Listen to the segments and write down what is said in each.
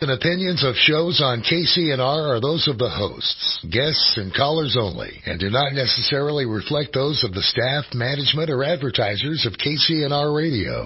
and opinions of shows on KCNR are those of the hosts, guests, and callers only, and do not necessarily reflect those of the staff, management, or advertisers of KCNR Radio.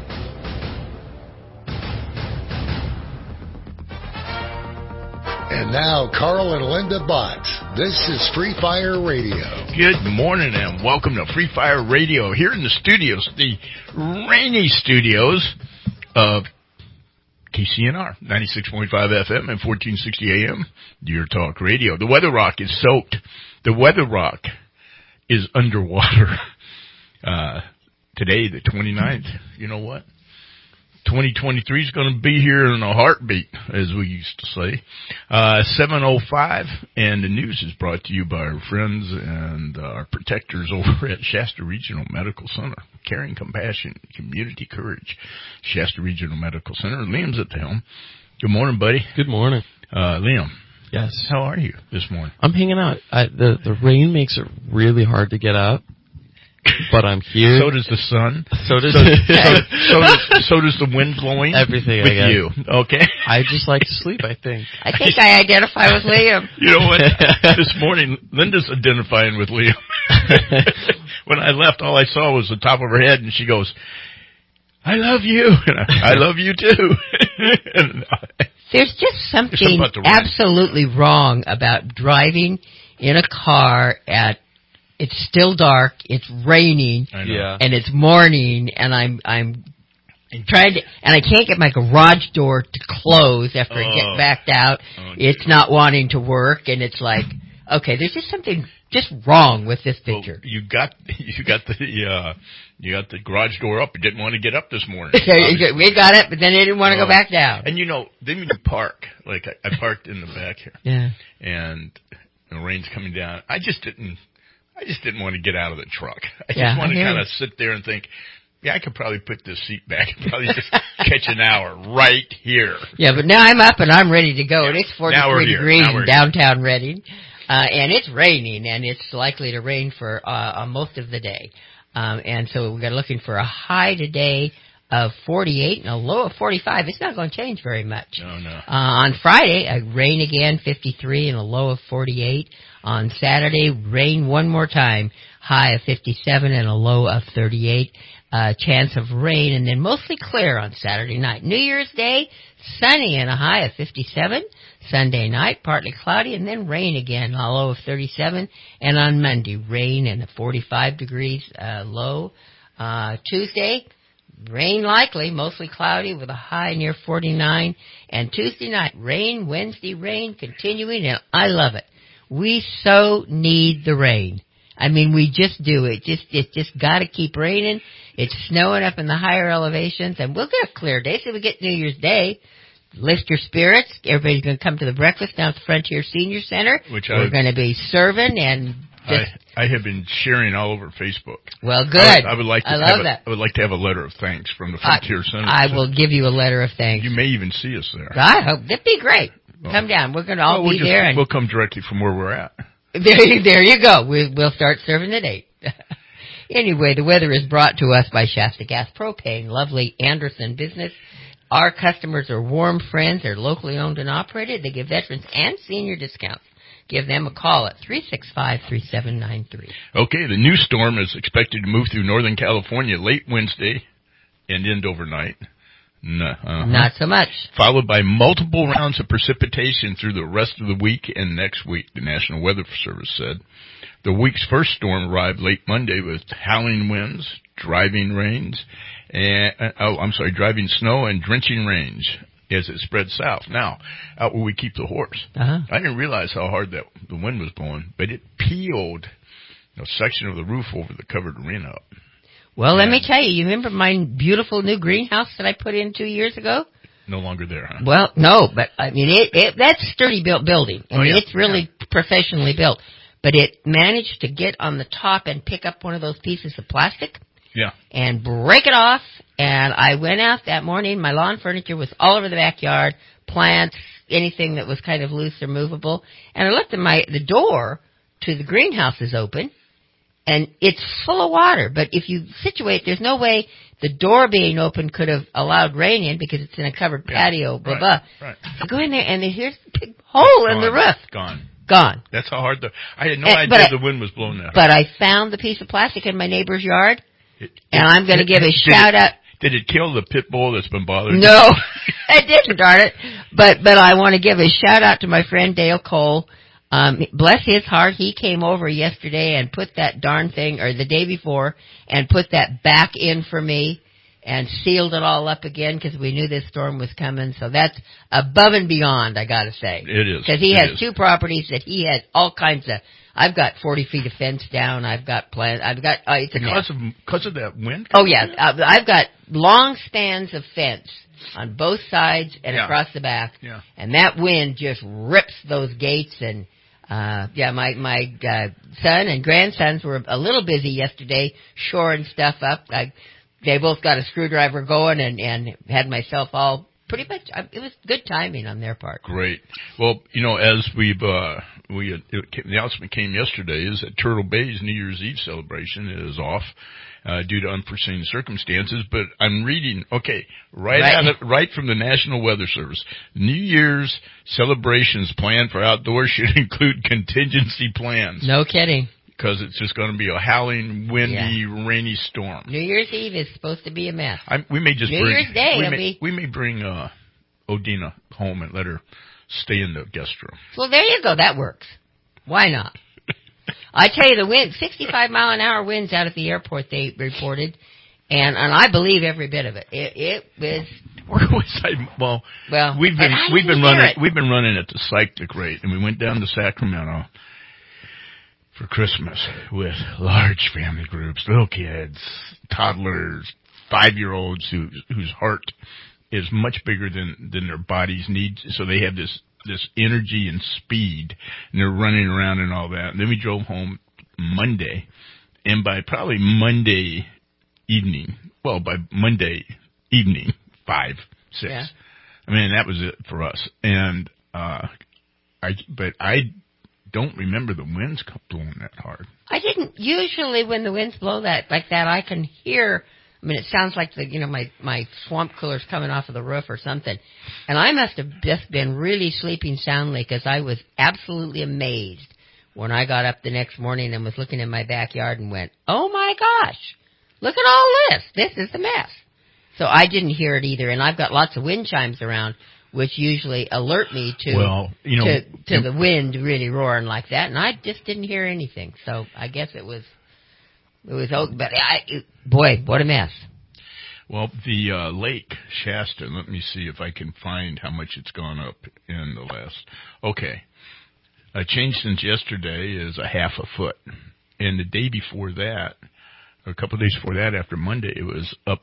And now, Carl and Linda Bott. This is Free Fire Radio. Good morning and welcome to Free Fire Radio here in the studios, the rainy studios of KCNR, 96.5 FM and 1460 AM, Your Talk Radio. The Weather Rock is soaked. The Weather Rock is underwater. Today, the 29th, you know what? 2023 is going to be here in a heartbeat, as we used to say. 7:05, and the news is brought to you by our friends and our protectors over at Shasta Regional Medical Center. Caring compassion, community courage. Shasta Regional Medical Center. Liam's at the helm. Good morning, buddy. Good morning. Liam. Yes. How are you this morning? I'm hanging out. The rain makes it really hard to get up. But I'm here. So does the sun. So does the wind blowing. Everything with I got. you. Okay. I just like to sleep, I think. I think I identify with Liam. You know what? This morning, Linda's identifying with Liam. When I left, all I saw was the top of her head, and she goes, "I love you." And I love you too. There's just something absolutely wrong about driving in a car at. It's still dark, it's raining, and it's morning, and I'm trying to, and I can't get my garage door to close after I get backed out. It's not wanting to work, and it's like, okay, there's just something just wrong with this picture. Well, you got the garage door up. You didn't want to get up this morning. We got it, but then they didn't want to go back down. And you know, then when you park, like I parked in the back here, and the rain's coming down. I just didn't want to get out of the truck. I just wanted to kind of sit there and think, I could probably put this seat back and probably just catch an hour right here. Yeah, but now I'm up and I'm ready to go. And it's 43 degrees in downtown Redding. And it's raining, and it's likely to rain for most of the day. And so we're looking for a high today of 48 and a low of 45. It's not going to change very much. No. On Friday, rain again, 53 and a low of 48. On Saturday, rain one more time, high of 57 and a low of 38. Chance of rain, and then mostly clear on Saturday night. New Year's Day, sunny and a high of 57. Sunday night, partly cloudy, and then rain again, a low of 37. And on Monday, rain and a 45 degrees low. Tuesday, rain likely, mostly cloudy with a high near 49. And Tuesday night, rain, Wednesday, rain continuing, and I love it. We so need the rain. I mean, we just do. It just got to keep raining. It's snowing up in the higher elevations, and we'll get a clear day. So we get New Year's Day. Lift your spirits. Everybody's going to come to the breakfast down at the Frontier Senior Center. We're going to be serving and. I have been sharing all over Facebook. Well, good. I would like to I would like to have a letter of thanks from the Frontier Center. I will give you a letter of thanks. You may even see us there. I hope that'd be great. Come down. We're going to all be there. And we'll come directly from where we're at. There you go. We'll start serving the date. Anyway, the weather is brought to us by Shasta Gas Propane, lovely Anderson business. Our customers are warm friends. They're locally owned and operated. They give veterans and senior discounts. Give them a call at 365-3793. Okay, the new storm is expected to move through Northern California late Wednesday and end overnight. Not so much. Followed by multiple rounds of precipitation through the rest of the week and next week, the National Weather Service said. The week's first storm arrived late Monday with howling winds, driving snow and drenching rains as it spread south. Now, out where we keep the horse. I didn't realize how hard the wind was blowing, but it peeled a section of the roof over that covered the arena up. Well, let me tell you, you remember my beautiful new greenhouse that I put in 2 years ago? No longer there, huh? Well, no, but I mean, that's sturdy building. I mean, it's really professionally built. But it managed to get on the top and pick up one of those pieces of plastic. And break it off. And I went out that morning. My lawn furniture was all over the backyard, plants, anything that was kind of loose or movable. And I looked at the door to the greenhouse is open. and it's full of water. But if you situate, there's no way the door being open could have allowed rain in because it's in a covered patio, blah, blah. Right. I go in there, and here's a big hole in the roof. Gone. That's how hard I had no idea the wind was blowing that hard. But I found the piece of plastic in my neighbor's yard, and I'm going to give a shout-out. Did it kill the pit bull that's been bothering you? No, it didn't, darn it. But I want to give a shout-out to my friend Dale Cole. Bless his heart, he came over yesterday and put that darn thing, or the day before, and put that back in for me and sealed it all up again because we knew this storm was coming. So that's above and beyond, I got to say. It is. Because he has 2 properties that he has all kinds of. I've got 40 feet of fence down. I've got plants. I've got it's a mess. Because of that wind? Oh yeah, I've got long spans of fence on both sides and across the back. Yeah. And that wind just rips those gates and. My son and grandsons were a little busy yesterday shoring stuff up. They both got a screwdriver going and had myself all pretty much. It was good timing on their part. Great. Well, as the announcement came yesterday is that Turtle Bay's New Year's Eve celebration is off due to unforeseen circumstances. But I'm reading, right from the National Weather Service, New Year's celebrations planned for outdoors should include contingency plans. No kidding. Because it's just going to be a howling, windy, rainy storm. New Year's Eve is supposed to be a mess. We may just New Year's Day we may bring Odina home and let her stay in the guest room. Well, there you go. That works. Why not? I tell you, the wind, 65-mile-an-hour winds out at the airport they reported, and I believe every bit of it. It was. Where was I? Well, we've been running at the cyclic rate, and we went down to Sacramento for Christmas with large family groups, little kids, toddlers, 5-year-olds whose heart is much bigger than their bodies need. So they have this energy and speed, and they're running around and all that. And then we drove home Monday, and by probably Monday evening, 5, 6. Yeah. I mean, that was it for us. And I don't remember the winds blowing that hard. I didn't. Usually when the winds blow like that, I can hear. I mean, it sounds like my swamp cooler's coming off of the roof or something. And I must have just been really sleeping soundly because I was absolutely amazed when I got up the next morning and was looking in my backyard and went, oh my gosh, look at all this. This is a mess. So I didn't hear it either. And I've got lots of wind chimes around, which usually alert me to the wind really roaring like that. And I just didn't hear anything. So I guess it was, but boy, what a mess. Well, the Lake Shasta, let me see if I can find how much it's gone up in the last. Okay. A change since yesterday is a half a foot. And the day before that, or a couple of days before that, after Monday, it was up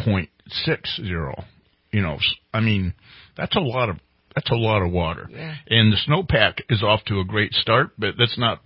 0.60. I mean, that's a lot of water. Yeah. And the snowpack is off to a great start, but that's not.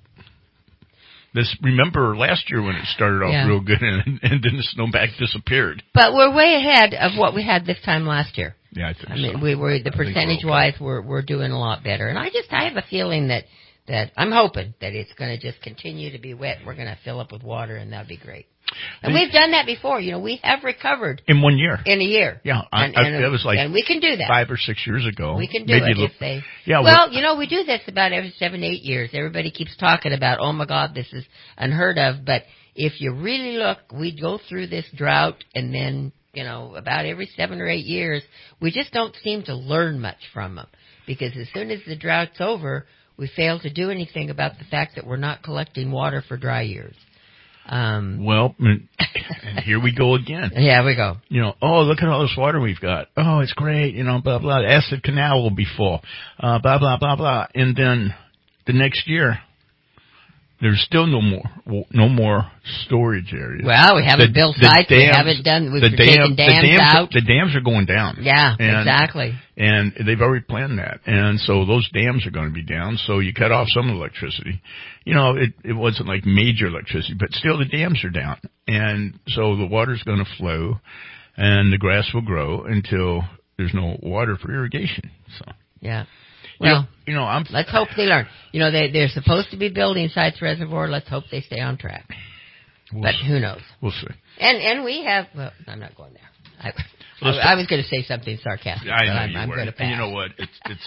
Remember last year when it started off real good and then the snowpack disappeared. But we're way ahead of what we had this time last year. Yeah, I think so. I mean, we were percentage-wise, we're doing a lot better. And I have a feeling that I'm hoping that it's going to just continue to be wet. We're going to fill up with water, and that'd be great. And we've done that before. We have recovered in 1 year. In a year. Yeah, it was like, and we can do that 5 or 6 years ago. We can do it if they. Yeah. Well, we do this about every 7, 8 years. Everybody keeps talking about, oh my God, this is unheard of. But if you really look, we go through this drought, and then about every 7 or 8 years, we just don't seem to learn much from them because as soon as the drought's over, we fail to do anything about the fact that we're not collecting water for dry years. Well, and here we go again. Yeah, we go. Look at all this water we've got. Oh, it's great. Blah, blah. Acid Canal will be full. Blah, blah, blah, blah. And then the next year, there's still no more storage areas. Well, we haven't built sites. We haven't done. We've taken dams out. The dams are going down. Yeah, exactly. And they've already planned that. And so those dams are going to be down. So you cut off some of the electricity. It wasn't like major electricity, but still the dams are down. And so the water's going to flow, and the grass will grow until there's no water for irrigation. So yeah. Well, let's hope they learn. They're supposed to be building Sites Reservoir. Let's hope they stay on track. But who knows? We'll see. And we have. Well, I'm not going there. I was going to say something sarcastic. I know I'm you were. going to pass. And you know what?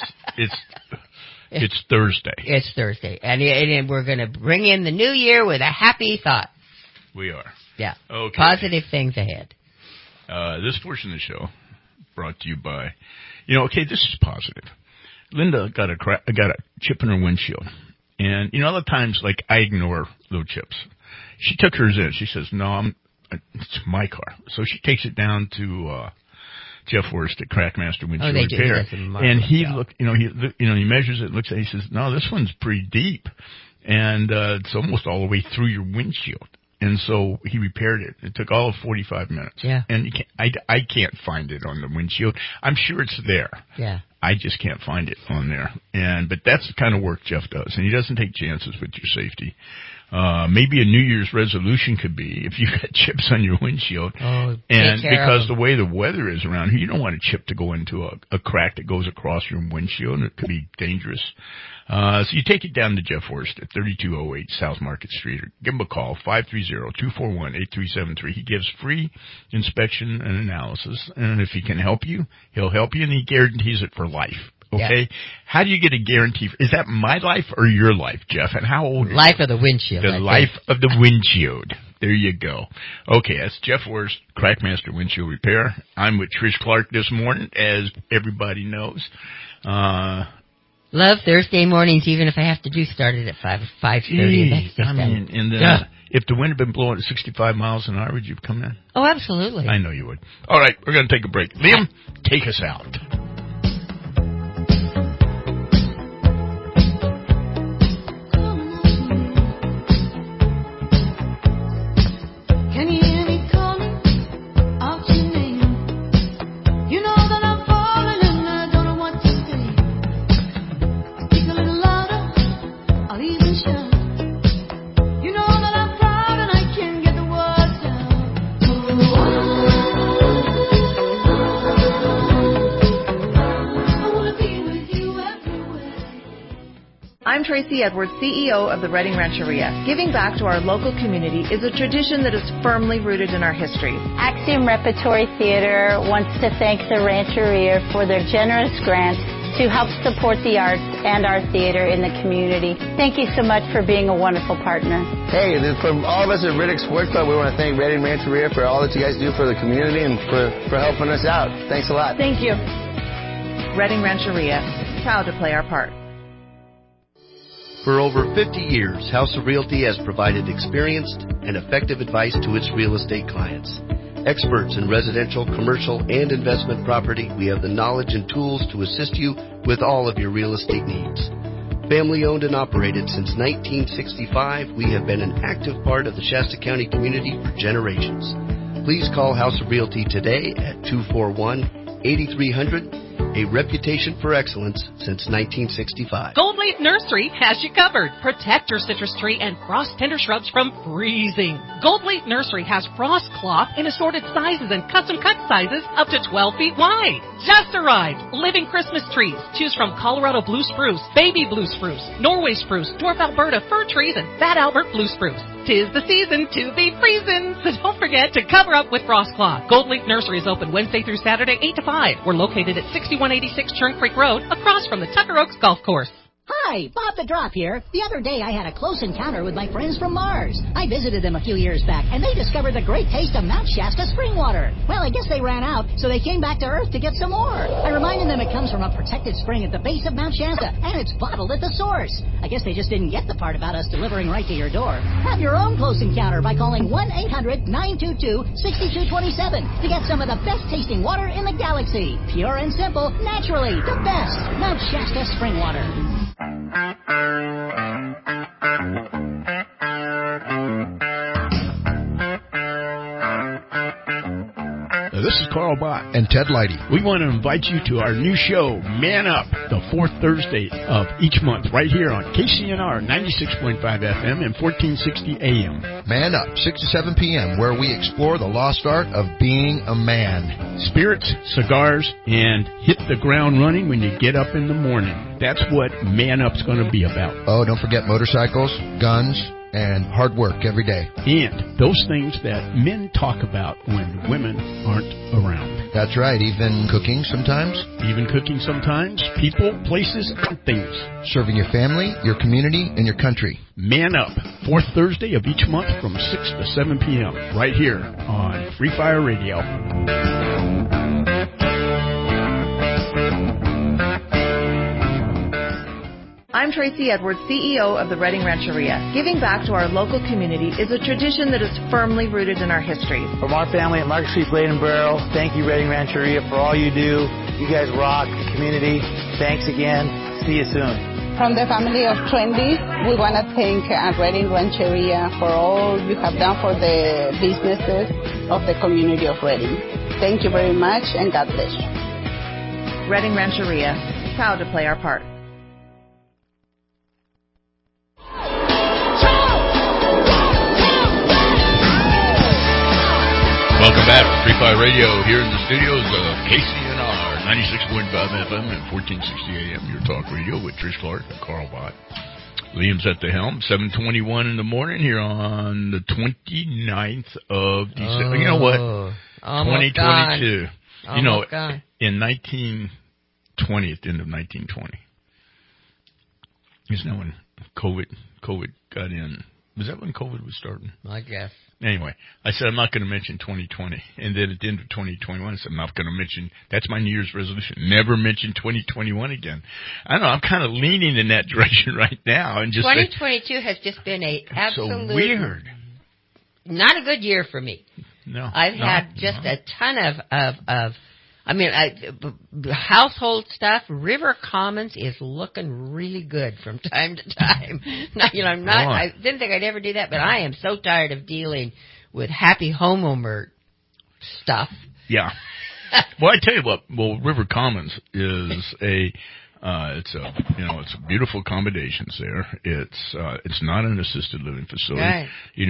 It's Thursday. It's Thursday, and we're going to bring in the new year with a happy thought. We are. Yeah. Okay. Positive things ahead. This portion of the show brought to you by, this is positive. Linda got a chip in her windshield, and a lot of times, like, I ignore little chips. She took hers in. She says, "No, it's my car." So she takes it down to Jeff Worst at Crackmaster Windshield Repair, and he he measures it, looks at it, he says, "No, this one's pretty deep, and it's almost all the way through your windshield." And so he repaired it. It took all of 45 minutes. Yeah. And I can't find it on the windshield. I'm sure it's there. Yeah. I just can't find it on there. But that's the kind of work Jeff does, and he doesn't take chances with your safety. Maybe a New Year's resolution could be, if you've got chips on your windshield, and because the way the weather is around here, you don't want a chip to go into a crack that goes across your windshield, and it could be dangerous. So you take it down to Jeff Worst at 3208 South Market Street, or give him a call, 530-241-8373. He gives free inspection and analysis, and if he can help you, he'll help you, and he guarantees it for life. Okay? Yeah. How do you get a guarantee? Is that my life or your life, Jeff? And how old are you? Life of the windshield. The life of the windshield. There you go. Okay, that's Jeff Worst, Crackmaster Windshield Repair. I'm with Trish Clark this morning, as everybody knows. Love Thursday mornings, even if I have to start it at 5:30. That's just if the wind had been blowing at 65 miles an hour, would you come in? Oh, absolutely. I know you would. All right, we're going to take a break. Liam, take us out. I'm Tracy Edwards, CEO of the Reading Rancheria. Giving back to our local community is a tradition that is firmly rooted in our history. Axiom Repertory Theater wants to thank the Rancheria for their generous grants to help support the arts and our theater in the community. Thank you so much for being a wonderful partner. Hey, from all of us at Riddick Sports Club, we want to thank Reading Rancheria for all that you guys do for the community and for helping us out. Thanks a lot. Thank you. Reading Rancheria, proud to play our part. For over 50 years, House of Realty has provided experienced and effective advice to its real estate clients. Experts in residential, commercial, and investment property, we have the knowledge and tools to assist you with all of your real estate needs. Family owned and operated since 1965, we have been an active part of the Shasta County community for generations. Please call House of Realty today at 241-8300. A reputation for excellence since 1965. Gold Leaf Nursery has you covered. Protect your citrus tree and frost tender shrubs from freezing. Gold Leaf Nursery has frost cloth in assorted sizes and custom cut sizes up to 12 feet wide. Just arrived. Living Christmas trees. Choose from Colorado blue spruce, baby blue spruce, Norway spruce, dwarf Alberta fir trees, and fat Albert blue spruce. 'Tis the season to be freezing, so don't forget to cover up with frost cloth. Gold Leaf Nursery is open Wednesday through Saturday, 8 to 5. We're located at 6186 Churn Creek Road, across from the Tucker Oaks Golf Course. Hi, Bob the Drop here. The other day I had a close encounter with my friends from Mars. I visited them a few years back, and they discovered the great taste of Mount Shasta spring water. Well, I guess they ran out, so they came back to Earth to get some more. I reminded them it comes from a protected spring at the base of Mount Shasta, and it's bottled at the source. I guess they just didn't get the part about us delivering right to your door. Have your own close encounter by calling 1-800-922-6227 to get some of the best tasting water in the galaxy. Pure and simple, naturally, the best. Mount Shasta spring water. This is Carl Bott and Ted Leidy. We want to invite you to our new show, Man Up, the fourth Thursday of each month, right here on KCNR 96.5 FM and 1460 AM. Man Up, 6 to 7 p.m., where we explore the lost art of being a man. Spirits, cigars, and hit the ground running when you get up in the morning. That's what Man Up's going to be about. Oh, don't forget motorcycles, guns, and hard work every day. And those things that men talk about when women aren't around. That's right, even cooking sometimes. Even cooking sometimes. People, places, and things. Serving your family, your community, and your country. Man Up, fourth Thursday of each month from 6 to 7 p.m. right here on Free Fire Radio. I'm Tracy Edwards, CEO of the Redding Rancheria. Giving back to our local community is a tradition that is firmly rooted in our history. From our family at Market Street Blade and Barrel, thank you, Redding Rancheria, for all you do. You guys rock the community. Thanks again. See you soon. From the family of Trendy, we want to thank Redding Rancheria for all you have done for the businesses of the community of Redding. Thank you very much, and God bless you. Redding Rancheria, proud to play our part. Welcome back to Free Fire Radio here in the studios of KCNR 96.5 FM and 1460 AM. Your talk radio with Trish Clark and Carl Bott. Liam's at the helm. 7:21 in the morning here on the 29th of December. You know what? 2022. You know, in 1920, at the end of 1920, isn't that when COVID got in? Was that when COVID was starting? I guess. Anyway, I said I'm not going to mention 2020. And then at the end of 2021, I said I'm not going to mention, that's my New Year's resolution, never mention 2021 again. I don't know, I'm kind of leaning in that direction right now. And just 2022 has just been a absolute... so weird. Not a good year for me. No. I've had just a ton of household stuff. River Commons is looking really good from time to time. I didn't think I'd ever do that, but I am so tired of dealing with Happy Homeowner stuff. Yeah. Well, I tell you what. Well, River Commons is it's a beautiful accommodations there. It's not an assisted living facility. Right. You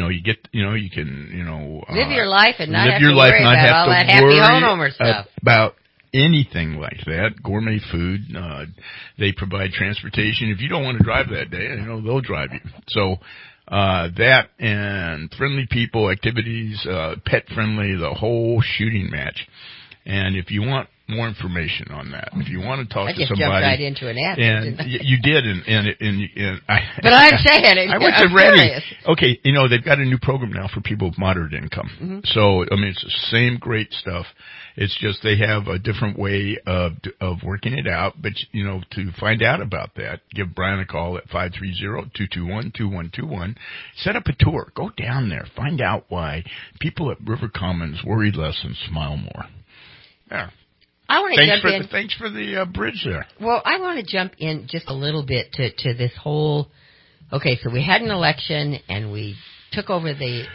can live your life and not have to worry about all that Happy Homeowner stuff. About anything like that, gourmet food. They provide transportation. If you don't want to drive that day, they'll drive you. So that and friendly people, activities, pet friendly, the whole shooting match. And if you want more information on that, if you want to talk to somebody, I just jumped right into an ad. And you did, and but I'm saying it. I went to Redding. Okay, they've got a new program now for people with moderate income. Mm-hmm. So it's the same great stuff. It's just they have a different way of working it out. But to find out about that, give Brian a call at 530-221-2121. Set up a tour. Go down there. Find out why people at River Commons worry less and smile more. Yeah. I want to jump in. Thanks for the bridge there. Well, I want to jump in just a little bit to this whole. Okay, so we had an election and we took over the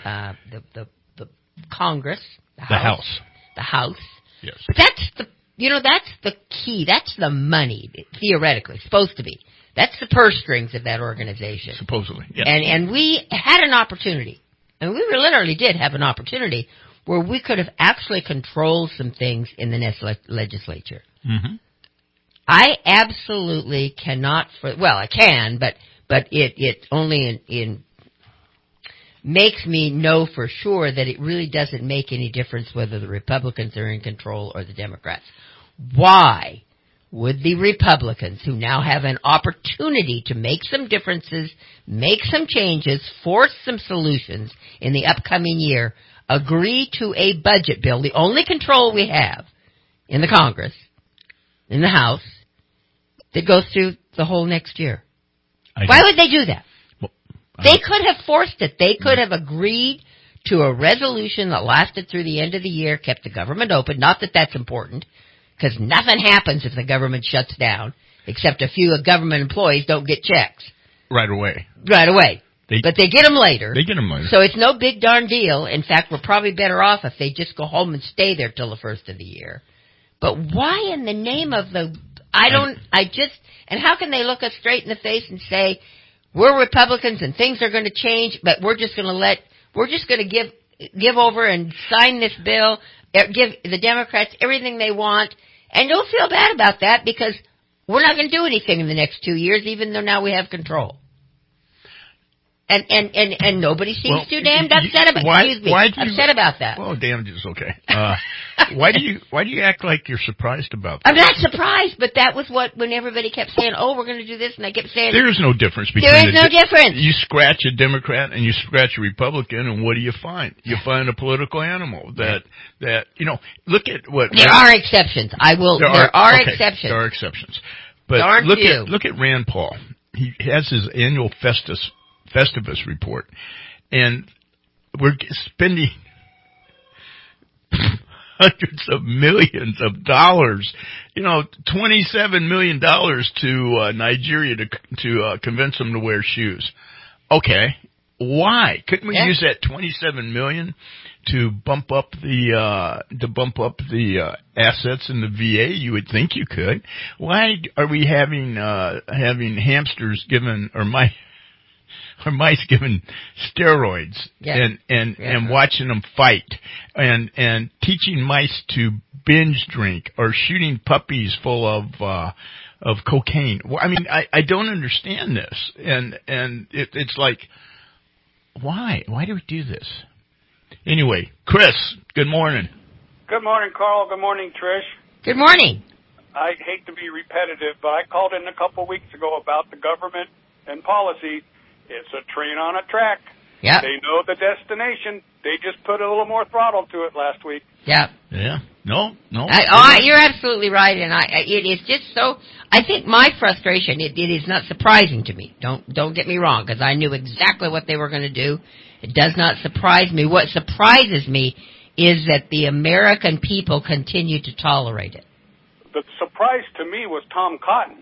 Congress, the House. Yes. But that's the key. That's the money, theoretically, supposed to be. That's the purse strings of that organization. Supposedly, yeah. And we had an opportunity, and we literally did have an opportunity where we could have actually controlled some things in the next legislature. Mm-hmm. I absolutely cannot. I can, but it only in makes me know for sure that it really doesn't make any difference whether the Republicans are in control or the Democrats. Why would the Republicans, who now have an opportunity to make some differences, make some changes, force some solutions in the upcoming year, agree to a budget bill, the only control we have in the Congress, in the House, that goes through the whole next year? Why would they do that? They could have forced it. They could have agreed to a resolution that lasted through the end of the year, kept the government open. Not that that's important, because nothing happens if the government shuts down, except a few government employees don't get checks. Right away. But they get them later. They get them later. So it's no big darn deal. In fact, we're probably better off if they just go home and stay there till the first of the year. But why in the name of and how can they look us straight in the face and say, we're Republicans and things are going to change, but we're just going to give over and sign this bill, give the Democrats everything they want, and don't feel bad about that because we're not going to do anything in the next 2 years, even though now we have control. And nobody seems too damned upset about. Upset about that. Well, damned is okay. Why do you act like you're surprised about that? I'm not surprised, but that was when everybody kept saying, "Oh, we're going to do this," and I kept saying, "There is no difference between." There is no difference. You scratch a Democrat and you scratch a Republican, and what do you find? You find a political animal that Look at what there are exceptions. There are exceptions. There are exceptions, but look at Rand Paul. He has his annual Festivus report, and we're spending hundreds of millions of dollars, $27 million to Nigeria to convince them to wear shoes. Okay, why couldn't we use that $27 million to bump up the assets in the VA? You would think you could. Why are we having hamsters given or mice given steroids and watching them fight and teaching mice to binge drink or shooting puppies full of cocaine? Well, I mean, I don't understand this, and it's like, why do we do this? Anyway, Chris, good morning. Good morning, Carl. Good morning, Trish. Good morning. I hate to be repetitive, but I called in a couple of weeks ago about the government and policy. It's a train on a track. Yeah. They know the destination. They just put a little more throttle to it last week. Yeah. Yeah. No. You're absolutely right, and it is just so. I think my frustration. It is not surprising to me. Don't get me wrong, because I knew exactly what they were going to do. It does not surprise me. What surprises me is that the American people continue to tolerate it. The surprise to me was Tom Cotton.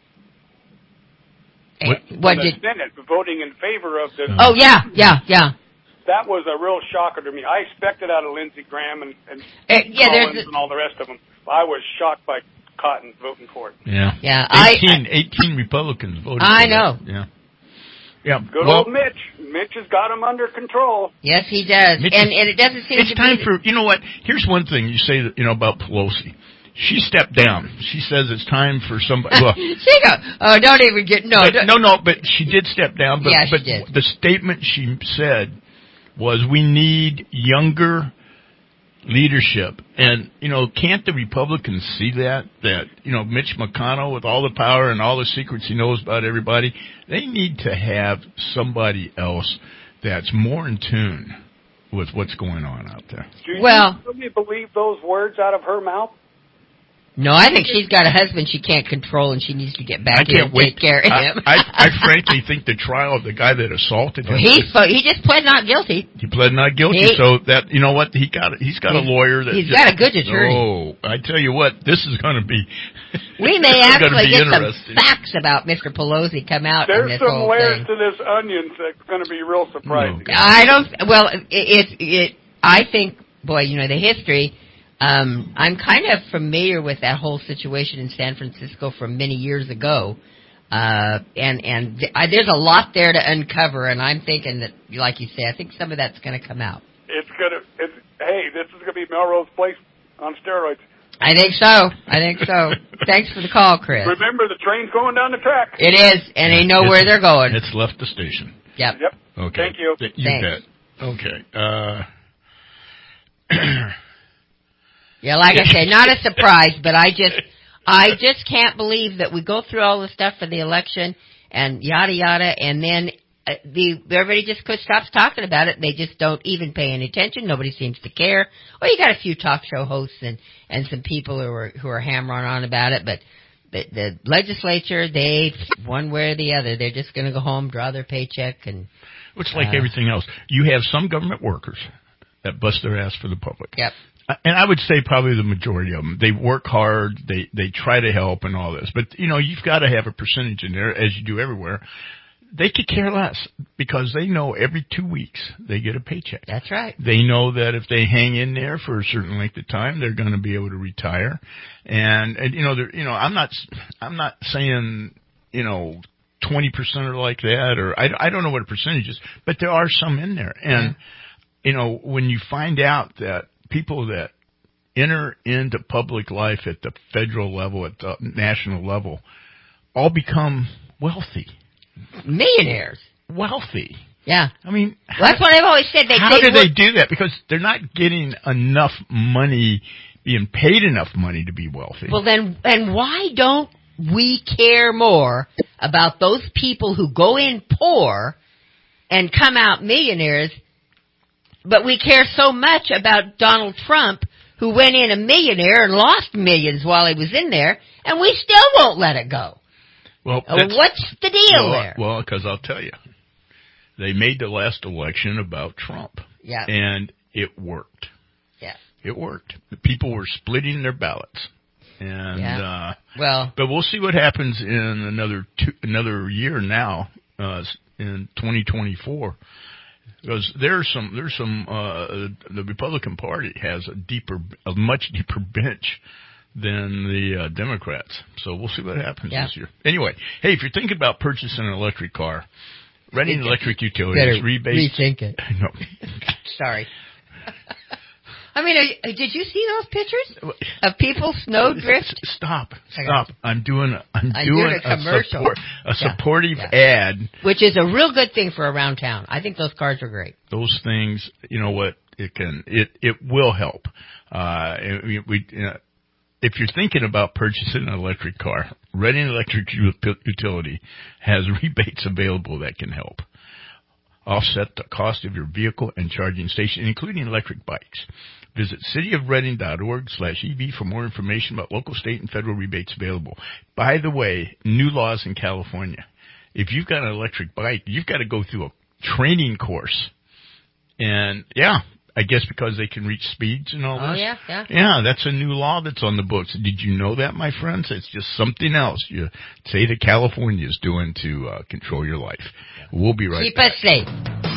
What did the Senate voting in favor of this? Oh yeah. That was a real shocker to me. I expected out of Lindsey Graham and Collins and all the rest of them. I was shocked by Cotton voting for it. Yeah. 18 Republicans voted. I know. Yeah. Yeah. Good old Mitch. Mitch has got him under control. Yes, he does. And it doesn't seem it's time for. You know what? Here's one thing you say that about Pelosi. She stepped down. She says it's time for somebody. Well, don't even get no. But she did step down. But, yeah, but she did. The statement she said was, "We need younger leadership." And can't the Republicans see that Mitch McConnell, with all the power and all the secrets he knows about everybody, they need to have somebody else that's more in tune with what's going on out there. Do you really believe those words out of her mouth? No, I think she's got a husband she can't control, and she needs to get back in and take care of him. I frankly think the trial of the guy that assaulted him. He just pled not guilty. He pled not guilty, so that what he's got a lawyer that he's got a good attorney. Oh, I tell you what, this is going to be. We may actually get some facts about Mr. Pelosi come out. There's in this some whole layers thing. to this onion that's going to be real surprising. I don't. Well, I think, boy, the history. I'm kind of familiar with that whole situation in San Francisco from many years ago, and there's a lot there to uncover. And I'm thinking that, like you say, I think some of that's going to come out. Hey, this is going to be Melrose Place on steroids. I think so. Thanks for the call, Chris. Remember, the train's going down the track. It is, and they know where they're going. It's left the station. Yep. Okay. Thank you. You bet. Okay. Yeah, like I say, not a surprise, but I just can't believe that we go through all the stuff for the election and yada yada, and then everybody just stops talking about it. They just don't even pay any attention. Nobody seems to care. Well, you got a few talk show hosts and some people who are hammering on about it, but the legislature, they one way or the other, they're just going to go home, draw their paycheck, and it's like everything else. You have some government workers that bust their ass for the public. Yep. And I would say probably the majority of them. They work hard. They try to help and all this. But, you've got to have a percentage in there, as you do everywhere. They could care less because they know every 2 weeks they get a paycheck. That's right. They know that if they hang in there for a certain length of time, they're going to be able to retire. And I'm not saying, 20% are like that, or I don't know what a percentage is, but there are some in there. And, when you find out that people that enter into public life at the federal level, at the national level, all become wealthy. Millionaires. Wealthy. Yeah. I mean, that's what I've always said. How do they do that? Because they're not getting enough money, being paid enough money to be wealthy. Well, then, and why don't we care more about those people who go in poor and come out millionaires, but we care so much about Donald Trump, who went in a millionaire and lost millions while he was in there, and we still won't let it go. Well, what's the deal there? Well, because I'll tell you. They made the last election about Trump. Yeah. And it worked. Yeah. It worked. The people were splitting their ballots. And, but we'll see what happens in another year now, in 2024. Because there's some, the Republican Party has a much deeper bench than the Democrats. So we'll see what happens this year. Anyway, hey, if you're thinking about purchasing an electric car, Reading Electric Utilities rebates. Rethink it. No. Sorry. I mean, did you see those pictures of people snowdrift? Stop. I'm doing a commercial, a supportive ad, which is a real good thing for around town. I think those cars are great. Those things, you know what? It will help. If you're thinking about purchasing an electric car, Reading Electric Utility has rebates available that can help offset the cost of your vehicle and charging station, including electric bikes. Visit cityofreading.org/EV for more information about local, state, and federal rebates available. By the way, new laws in California. If you've got an electric bike, you've got to go through a training course. And, I guess because they can reach speeds and all this. Yeah, that's a new law that's on the books. Did you know that, my friends? It's just something else you say that California is doing to control your life. We'll be right back. Keep us safe.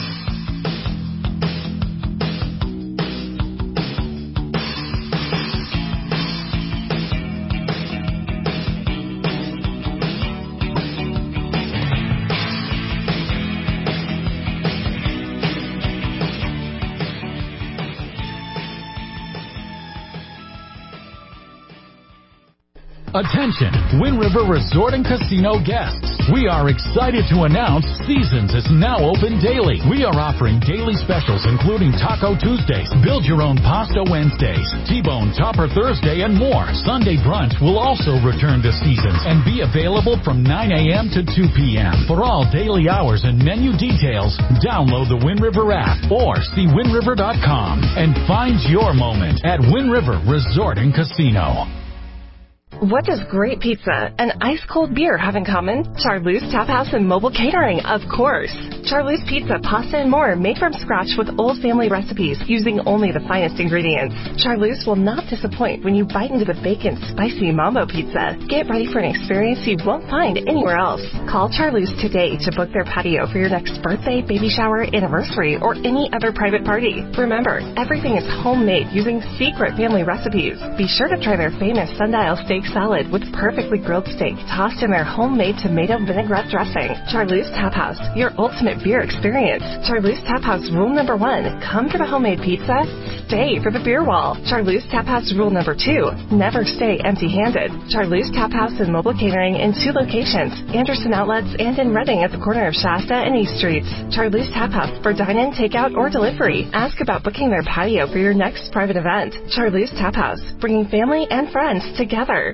Attention, Wind River Resort and Casino guests. We are excited to announce Seasons is now open daily. We are offering daily specials including Taco Tuesdays, Build Your Own Pasta Wednesdays, T-Bone Topper Thursday, and more. Sunday brunch will also return to Seasons and be available from 9 a.m. to 2 p.m. For all daily hours and menu details, download the Wind River app or see windriver.com and find your moment at Wind River Resort and Casino. What does great pizza and ice-cold beer have in common? Charlie's Tap House and Mobile Catering, of course. Charlie's Pizza, pasta, and more made from scratch with old family recipes using only the finest ingredients. Charlie's will not disappoint when you bite into the bacon spicy mambo pizza. Get ready for an experience you won't find anywhere else. Call Charlie's today to book their patio for your next birthday, baby shower, anniversary, or any other private party. Remember, everything is homemade using secret family recipes. Be sure to try their famous sundial steak salad with perfectly grilled steak tossed in their homemade tomato vinaigrette dressing. Charlie's Tap House, your ultimate beer experience. Charlie's Tap House rule number 1, come for the homemade pizza, stay for the beer wall. Charlie's Tap House rule number 2, never stay empty-handed. Charlie's Tap House and Mobile Catering in 2 locations, Anderson Outlets and in Reading at the corner of Shasta and East Streets. Charlie's Tap House for dine-in, takeout, or delivery. Ask about booking their patio for your next private event. Charlie's Tap House, bringing family and friends together.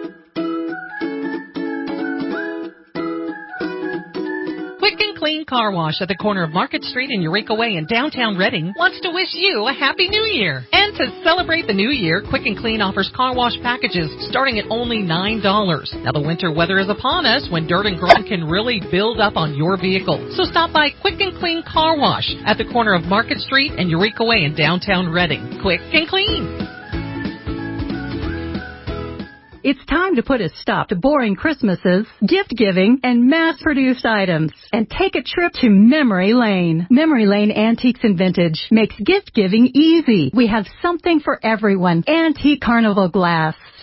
Quick and Clean Car Wash at the corner of Market Street and Eureka Way in downtown Reading wants to wish you a Happy New Year. And to celebrate the new year, Quick and Clean offers car wash packages starting at only $9. Now the winter weather is upon us when dirt and grime can really build up on your vehicle. So stop by Quick and Clean Car Wash at the corner of Market Street and Eureka Way in downtown Reading. Quick and Clean. It's time to put a stop to boring Christmases, gift-giving, and mass-produced items, and take a trip to Memory Lane. Memory Lane Antiques and Vintage makes gift-giving easy. We have something for everyone. Antique carnival glass,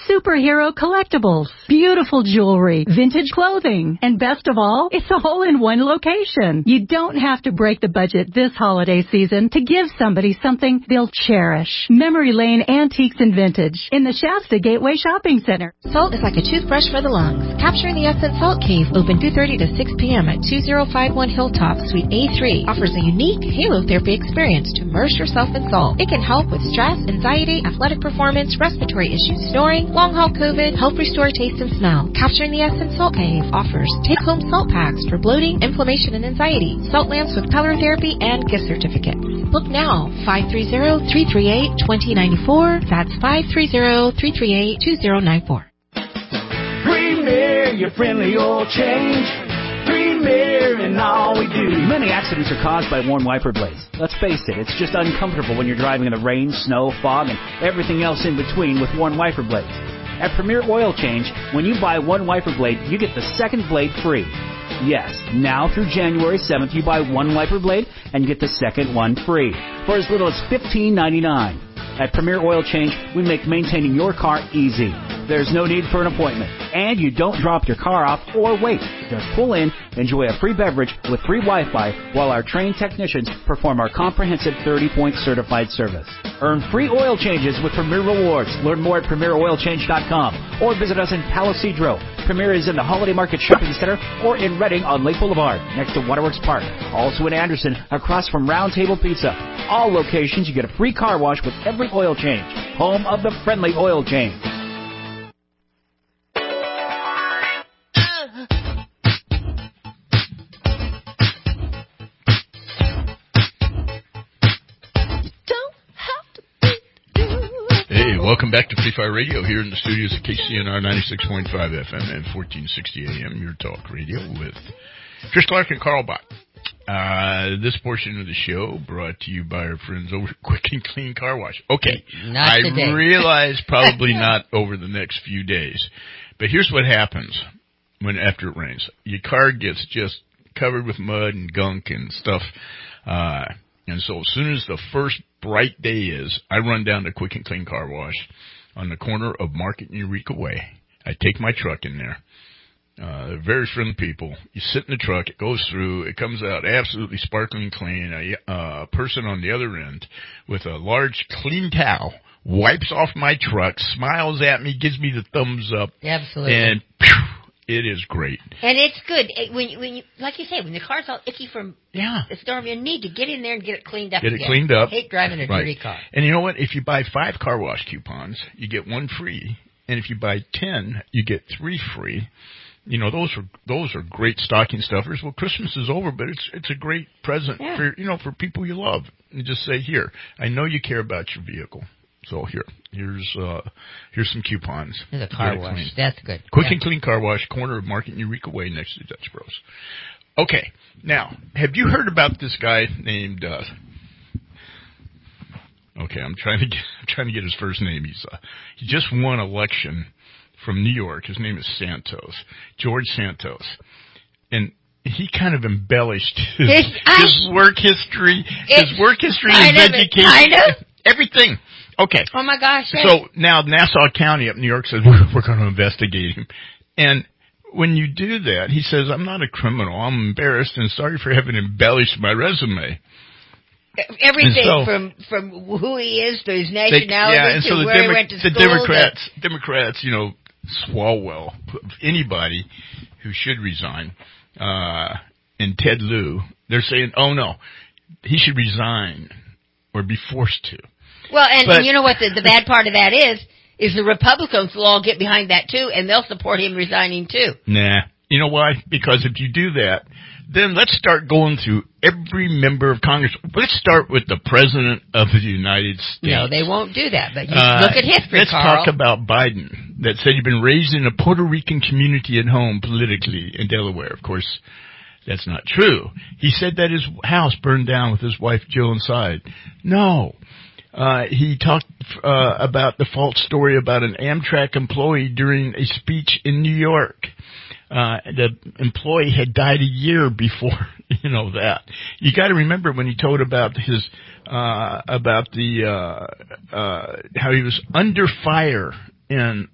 superhero collectibles, beautiful jewelry, vintage clothing, and best of all, it's all in one location. You don't have to break the budget this holiday season to give somebody something they'll cherish. Memory Lane Antiques and Vintage in the Shasta Gateway Shopping Center. Salt is like a toothbrush for the lungs. Capturing the Essence Salt Cave, open 2:30 to 6 p.m. at 2051 Hilltop, Suite A3, offers a unique halo therapy experience to immerse yourself in salt. It can help with stress, anxiety, athletic performance, respiratory issues, snoring, long-haul COVID, help restore taste and smell. Capturing the Essence Salt Cave offers take-home salt packs for bloating, inflammation, and anxiety, salt lamps with color therapy, and gift certificates. Book now, 530-338-2094. That's 530-338-2094. Premier, your friendly oil change. Premier in all we do. Many accidents are caused by worn wiper blades. Let's face it, it's just uncomfortable when you're driving in the rain, snow, fog, and everything else in between with worn wiper blades. At Premier Oil Change, when you buy one wiper blade, you get the second blade free. Yes, now through January 7th, you buy one wiper blade and you get the second one free for as little as $15.99. At Premier Oil Change, we make maintaining your car easy. There's no need for an appointment, and you don't drop your car off or wait. Just pull in, enjoy a free beverage with free Wi-Fi while our trained technicians perform our comprehensive 30-point certified service. Earn free oil changes with Premier Rewards. Learn more at PremierOilChange.com or visit us in Palo Cedro. Premier is in the Holiday Market Shopping Center or in Reading on Lake Boulevard next to Waterworks Park. Also in Anderson across from Round Table Pizza. All locations you get a free car wash with every oil change. Home of the friendly oil change. Hey, welcome back to Free Fire Radio here in the studios of KCNR 96.5 FM and 1460 AM, your talk radio with Trish Clark and Carl Bott. This portion of the show brought to you by our friends over at Quick and Clean Car Wash. Okay, not today. I realize probably not over the next few days, but here's what happens when after it rains. Your car gets just covered with mud and gunk and stuff, and so as soon as the first bright day is, I run down to Quick and Clean Car Wash on the corner of Market and Eureka Way. I take my truck in there. They're very friendly people. You sit in the truck, it goes through, it comes out absolutely sparkling clean. A person on the other end with a large clean towel wipes off my truck, smiles at me, gives me the thumbs up. Absolutely. And phew, it is great. And it's good. When you, like you say, when the car's all icky from the storm, you need to get in there and get it cleaned up Get again. it cleaned up. I hate driving a dirty car. And you know what? If you buy 5 car wash coupons, you get 1 free. And if you buy 10, you get 3 free. You know, those are great stocking stuffers. Well, Christmas is over, but it's a great present for, you know, for people you love. And just say, here, I know you care about your vehicle. So here's some coupons. There's a car wash. That's good. Quick and Clean Car Wash, corner of Market and Eureka Way next to Dutch Bros. Okay. Now, have you heard about this guy named okay, I'm trying to get his first name. He just won election from New York. His name is Santos, George Santos, and he kind of embellished his work history, his education, everything. Okay. Oh my gosh. Yes. So now Nassau County up in New York says we're going to investigate him, and when you do that, he says, "I'm not a criminal. I'm embarrassed and sorry for having embellished my resume." Everything from who he is to his nationality to where he went to school. The Democrats, you know, Swalwell, anybody who should resign, and Ted Lieu, they're saying, oh no, he should resign or be forced to. Well, and you know what the bad part of that is the Republicans will all get behind that too, and they'll support him resigning too. Nah. You know why? Because if you do that, then let's start going through every member of Congress. Let's start with the President of the United States. No, they won't do that, but you look at history, let's Carl. talk about Biden, that said he'd been raised in a Puerto Rican community at home politically in Delaware. Of course, that's not true. He said that his house burned down with his wife Jill inside. No. He talked about the false story about an Amtrak employee during a speech in New York. The employee had died a year before, you know, that. You got to remember when he told about his, how he was under fire in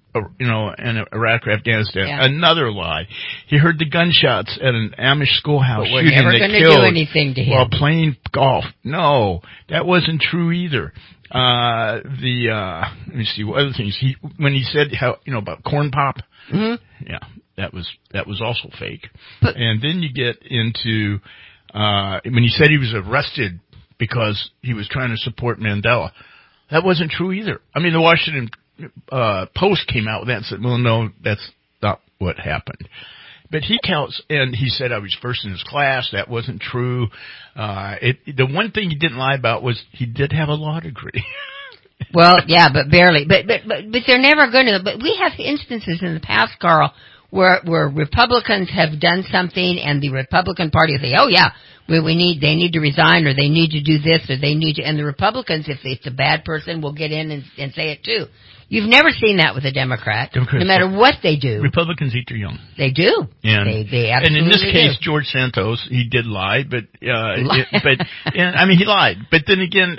in Iraq or Afghanistan. Yeah. Another lie. He heard the gunshots at an Amish schoolhouse. But we're shooting never going to do anything to him while playing golf. No, that wasn't true either. Let me see what other things when he said how about corn pop. Mm-hmm. Yeah, that was also fake. And then you get into when he said he was arrested because he was trying to support Mandela. That wasn't true either. I mean, the Washington Post came out with that and said, well, no, that's not what happened. But he counts, and he said I was first in his class. That wasn't true. The one thing he didn't lie about was he did have a law degree. Well, yeah, but barely. But they're never going to. But we have instances in the past, Carl, where Republicans have done something, and the Republican Party will say, "Oh yeah, they need to resign, or they need to do this, or they need to." And the Republicans, if it's a bad person, will get in and say it too. You've never seen that with a Democrat, no matter what they do. Republicans eat their young. They do. And, they absolutely and in this case, do. George Santos, he did lie, but he lied. But then again,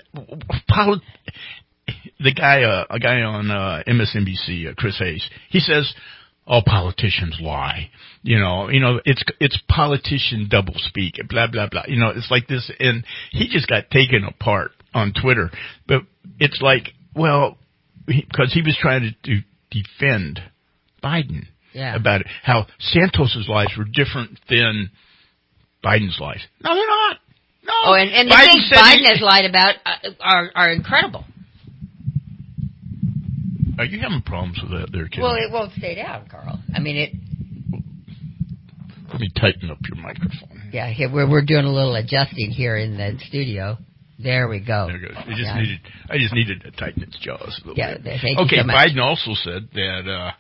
the guy, a guy on MSNBC, Chris Hayes, he says all politicians lie. It's politician double speak, blah blah blah. It's like this, and he just got taken apart on Twitter. But it's like, well, because he was trying to defend Biden about it, how Santos's lies were different than Biden's lies. No, they're not. No. Oh, and the things Biden has lied about are incredible. Are you having problems with that there, kid? Well, it won't stay down, Carl. I mean, it... Let me tighten up your microphone. Yeah, here, we're doing a little adjusting here in the studio. There we go. There it goes. I just needed to tighten its jaws a little bit. Thank you so much. Biden also said that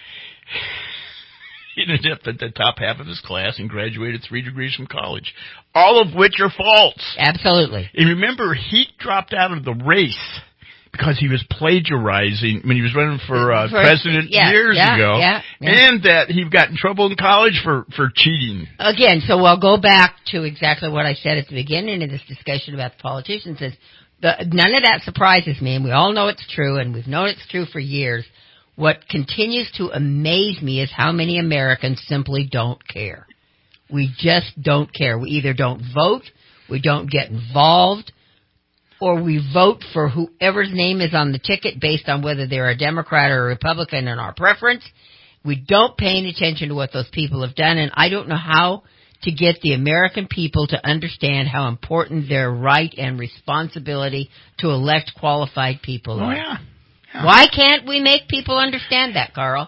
he ended up at the top half of his class and graduated 3 degrees from college, all of which are false. Absolutely. And remember, he dropped out of the race because he was plagiarizing when he was running for president years ago, and that he got in trouble in college for cheating. Again, so I'll go back to exactly what I said at the beginning of this discussion about the politicians. None of that surprises me, and we all know it's true, and we've known it's true for years. What continues to amaze me is how many Americans simply don't care. We just don't care. We either don't vote, we don't get involved, or we vote for whoever's name is on the ticket based on whether they're a Democrat or a Republican in our preference. We don't pay any attention to what those people have done, and I don't know how to get the American people to understand how important their right and responsibility to elect qualified people are. Oh, yeah. Why can't we make people understand that, Carl?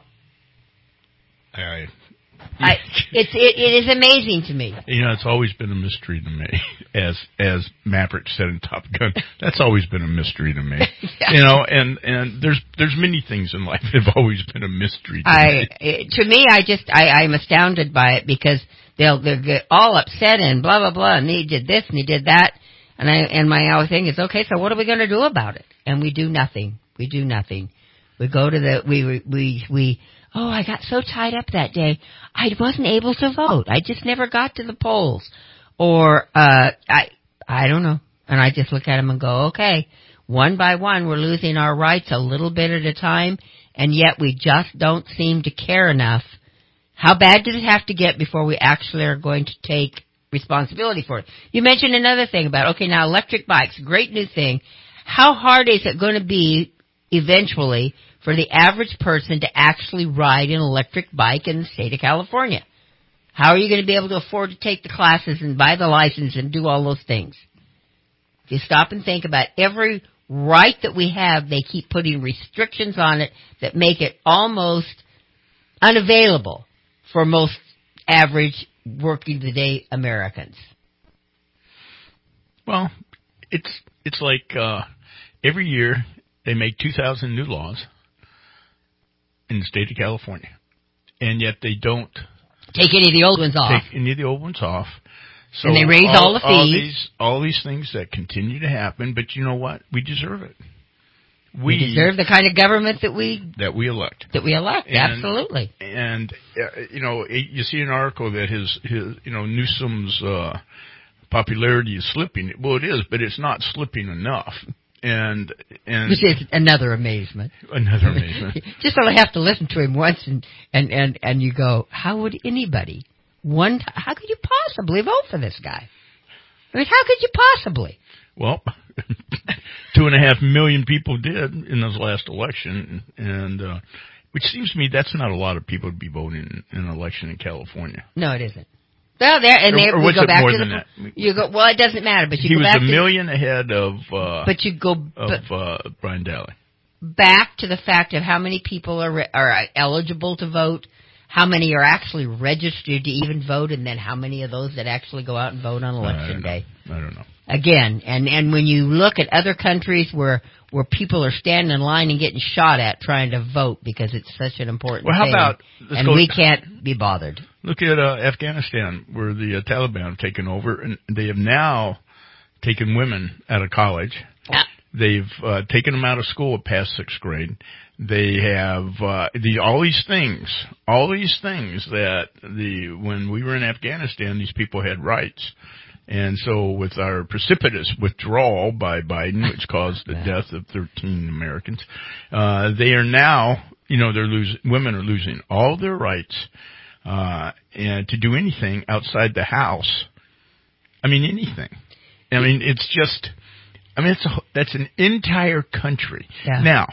It is amazing to me. It's always been a mystery to me, as Maverick said in Top Gun. That's always been a mystery to me. And there's many things in life that have always been a mystery to me. I'm astounded by it because they'll get all upset and blah blah blah, and he did this and he did that, and my other thing is, okay, so what are we going to do about it? And we do nothing. We do nothing. We go to the oh, I got so tied up that day, I wasn't able to vote. I just never got to the polls. Or, I don't know. And I just look at them and go, okay, one by one, we're losing our rights a little bit at a time, and yet we just don't seem to care enough. How bad does it have to get before we actually are going to take responsibility for it? You mentioned another thing about, okay, now electric bikes, great new thing. How hard is it going to be eventually for the average person to actually ride an electric bike in the state of California? How are you going to be able to afford to take the classes and buy the license and do all those things? If you stop and think about every right that we have, they keep putting restrictions on it that make it almost unavailable for most average working today Americans. Well, it's like every year they make 2,000 new laws in the state of California, and yet they don't take any of the old ones off. So and they raise all the fees. All these things that continue to happen, but you know what? We deserve it. We deserve the kind of government that we elect. Absolutely. And you see an article that his Newsom's popularity is slipping. Well, it is, but it's not slipping enough. and which is another amazement. Another amazement. Just only have to listen to him once, and you go, how would anybody how could you possibly vote for this guy? I mean, how could you possibly? Well, 2.5 million people did in this last election, and which seems to me that's not a lot of people to be voting in an election in California. No, it isn't. Well, we go back to the. Well, it doesn't matter, but he was a million ahead of. But you go Brian Daly. Back to the fact of how many people are eligible to vote, how many are actually registered to even vote, and then how many of those that actually go out and vote on election day. I don't know. Again, and when you look at other countries where people are standing in line and getting shot at trying to vote because it's such an important thing. Well, how about we can't be bothered. Look at Afghanistan, where the Taliban have taken over, and they have now taken women out of college. Yeah. They've taken them out of school past 6th grade. They have all these things that when we were in Afghanistan, these people had rights. And so with our precipitous withdrawal by Biden, which caused the death of 13 Americans, they are now, women are losing all their rights, and to do anything outside the house. I mean, anything. I mean, it's just, that's an entire country. Yeah. Now,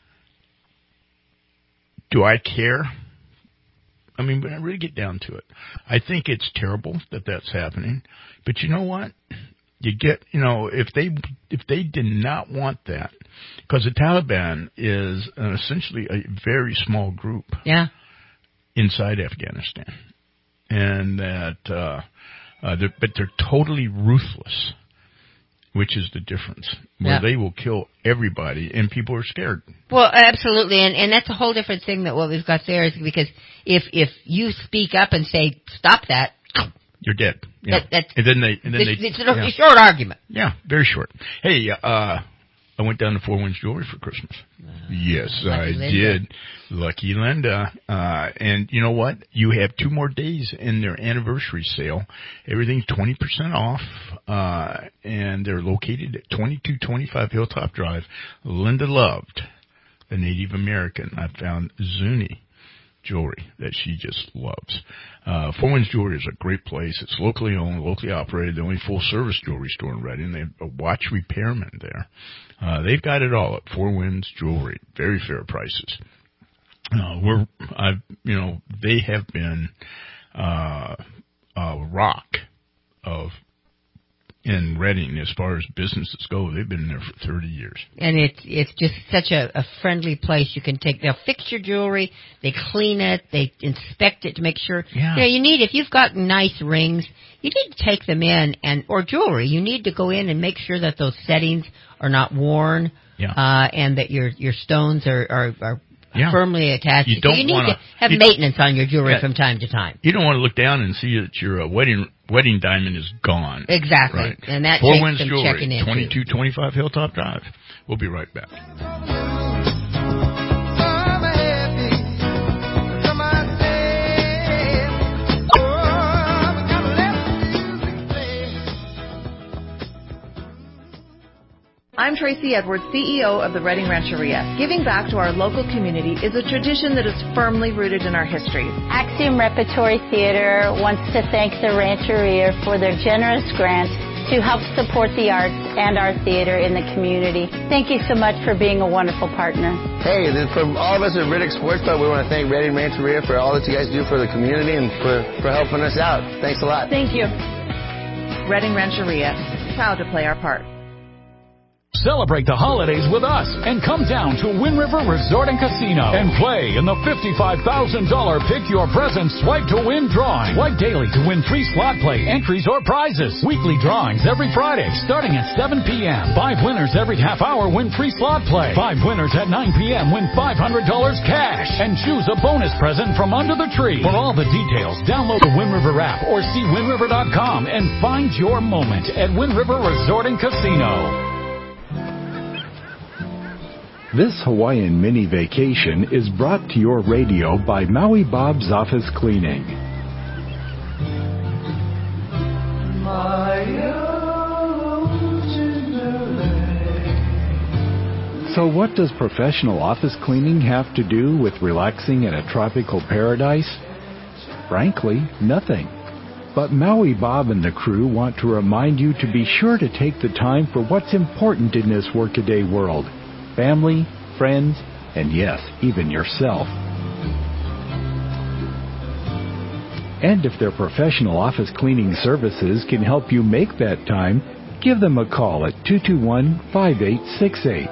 do I care? I mean, when I really get down to it, I think it's terrible that that's happening. But you know what? You get, if they did not want that, because the Taliban is essentially a very small group. Yeah. Inside Afghanistan, and that, but they're totally ruthless, which is the difference. Where they will kill everybody, and people are scared. Well, absolutely, and that's a whole different thing that what we've got there is because if you speak up and say stop that, you're dead. Yeah. And then it's a short argument. Yeah, very short. Hey, I went down to Four Winds Jewelry for Christmas. Yes, I did. Lucky Linda. And you know what? You have 2 more days in their anniversary sale. Everything's 20% off. And they're located at 2225 Hilltop Drive. Linda loved the Native American. I found Zuni jewelry that she just loves. Four Winds Jewelry is a great place. It's locally owned, locally operated, the only full-service jewelry store in Redding. They have a watch repairman there. They've got it all at Four Winds Jewelry. Very fair prices. They have been a rock in Redding as far as businesses go. They've been there for 30 years. And it's just such a friendly place. You can they'll fix your jewelry, they clean it, they inspect it to make sure. Yeah. If you've got nice rings, you need to take them in or jewelry. You need to go in and make sure that those settings are not worn. Yeah. And that your stones are firmly attached. You don't you need to have maintenance on your jewelry from time to time. You don't want to look down and see that your wedding diamond is gone. Exactly. Right. And that Four takes Winds some Jewelry, checking in. 2225 Hilltop Drive. We'll be right back. I'm Tracy Edwards, CEO of the Redding Rancheria. Giving back to our local community is a tradition that is firmly rooted in our history. Axiom Repertory Theater wants to thank the Rancheria for their generous grant to help support the arts and our theater in the community. Thank you so much for being a wonderful partner. Hey, from all of us at Riddick Sports Club, we want to thank Redding Rancheria for all that you guys do for the community and for helping us out. Thanks a lot. Thank you. Redding Rancheria, proud to play our part. Celebrate the holidays with us and come down to Wind River Resort and Casino and play in the $55,000 Pick Your Present Swipe to Win drawing. Swipe daily to win free slot play, entries, or prizes. Weekly drawings every Friday starting at 7 p.m. 5 winners every half hour win free slot play. 5 winners at 9 p.m. win $500 cash. And choose a bonus present from under the tree. For all the details, download the Wind River app or see windriver.com and find your moment at Wind River Resort and Casino. This Hawaiian mini vacation is brought to your radio by Maui Bob's Office Cleaning. So what does professional office cleaning have to do with relaxing in a tropical paradise? Frankly, nothing. But Maui Bob and the crew want to remind you to be sure to take the time for what's important in this workaday world. Family, friends, and yes, even yourself. And if their professional office cleaning services can help you make that time, give them a call at 221-5868.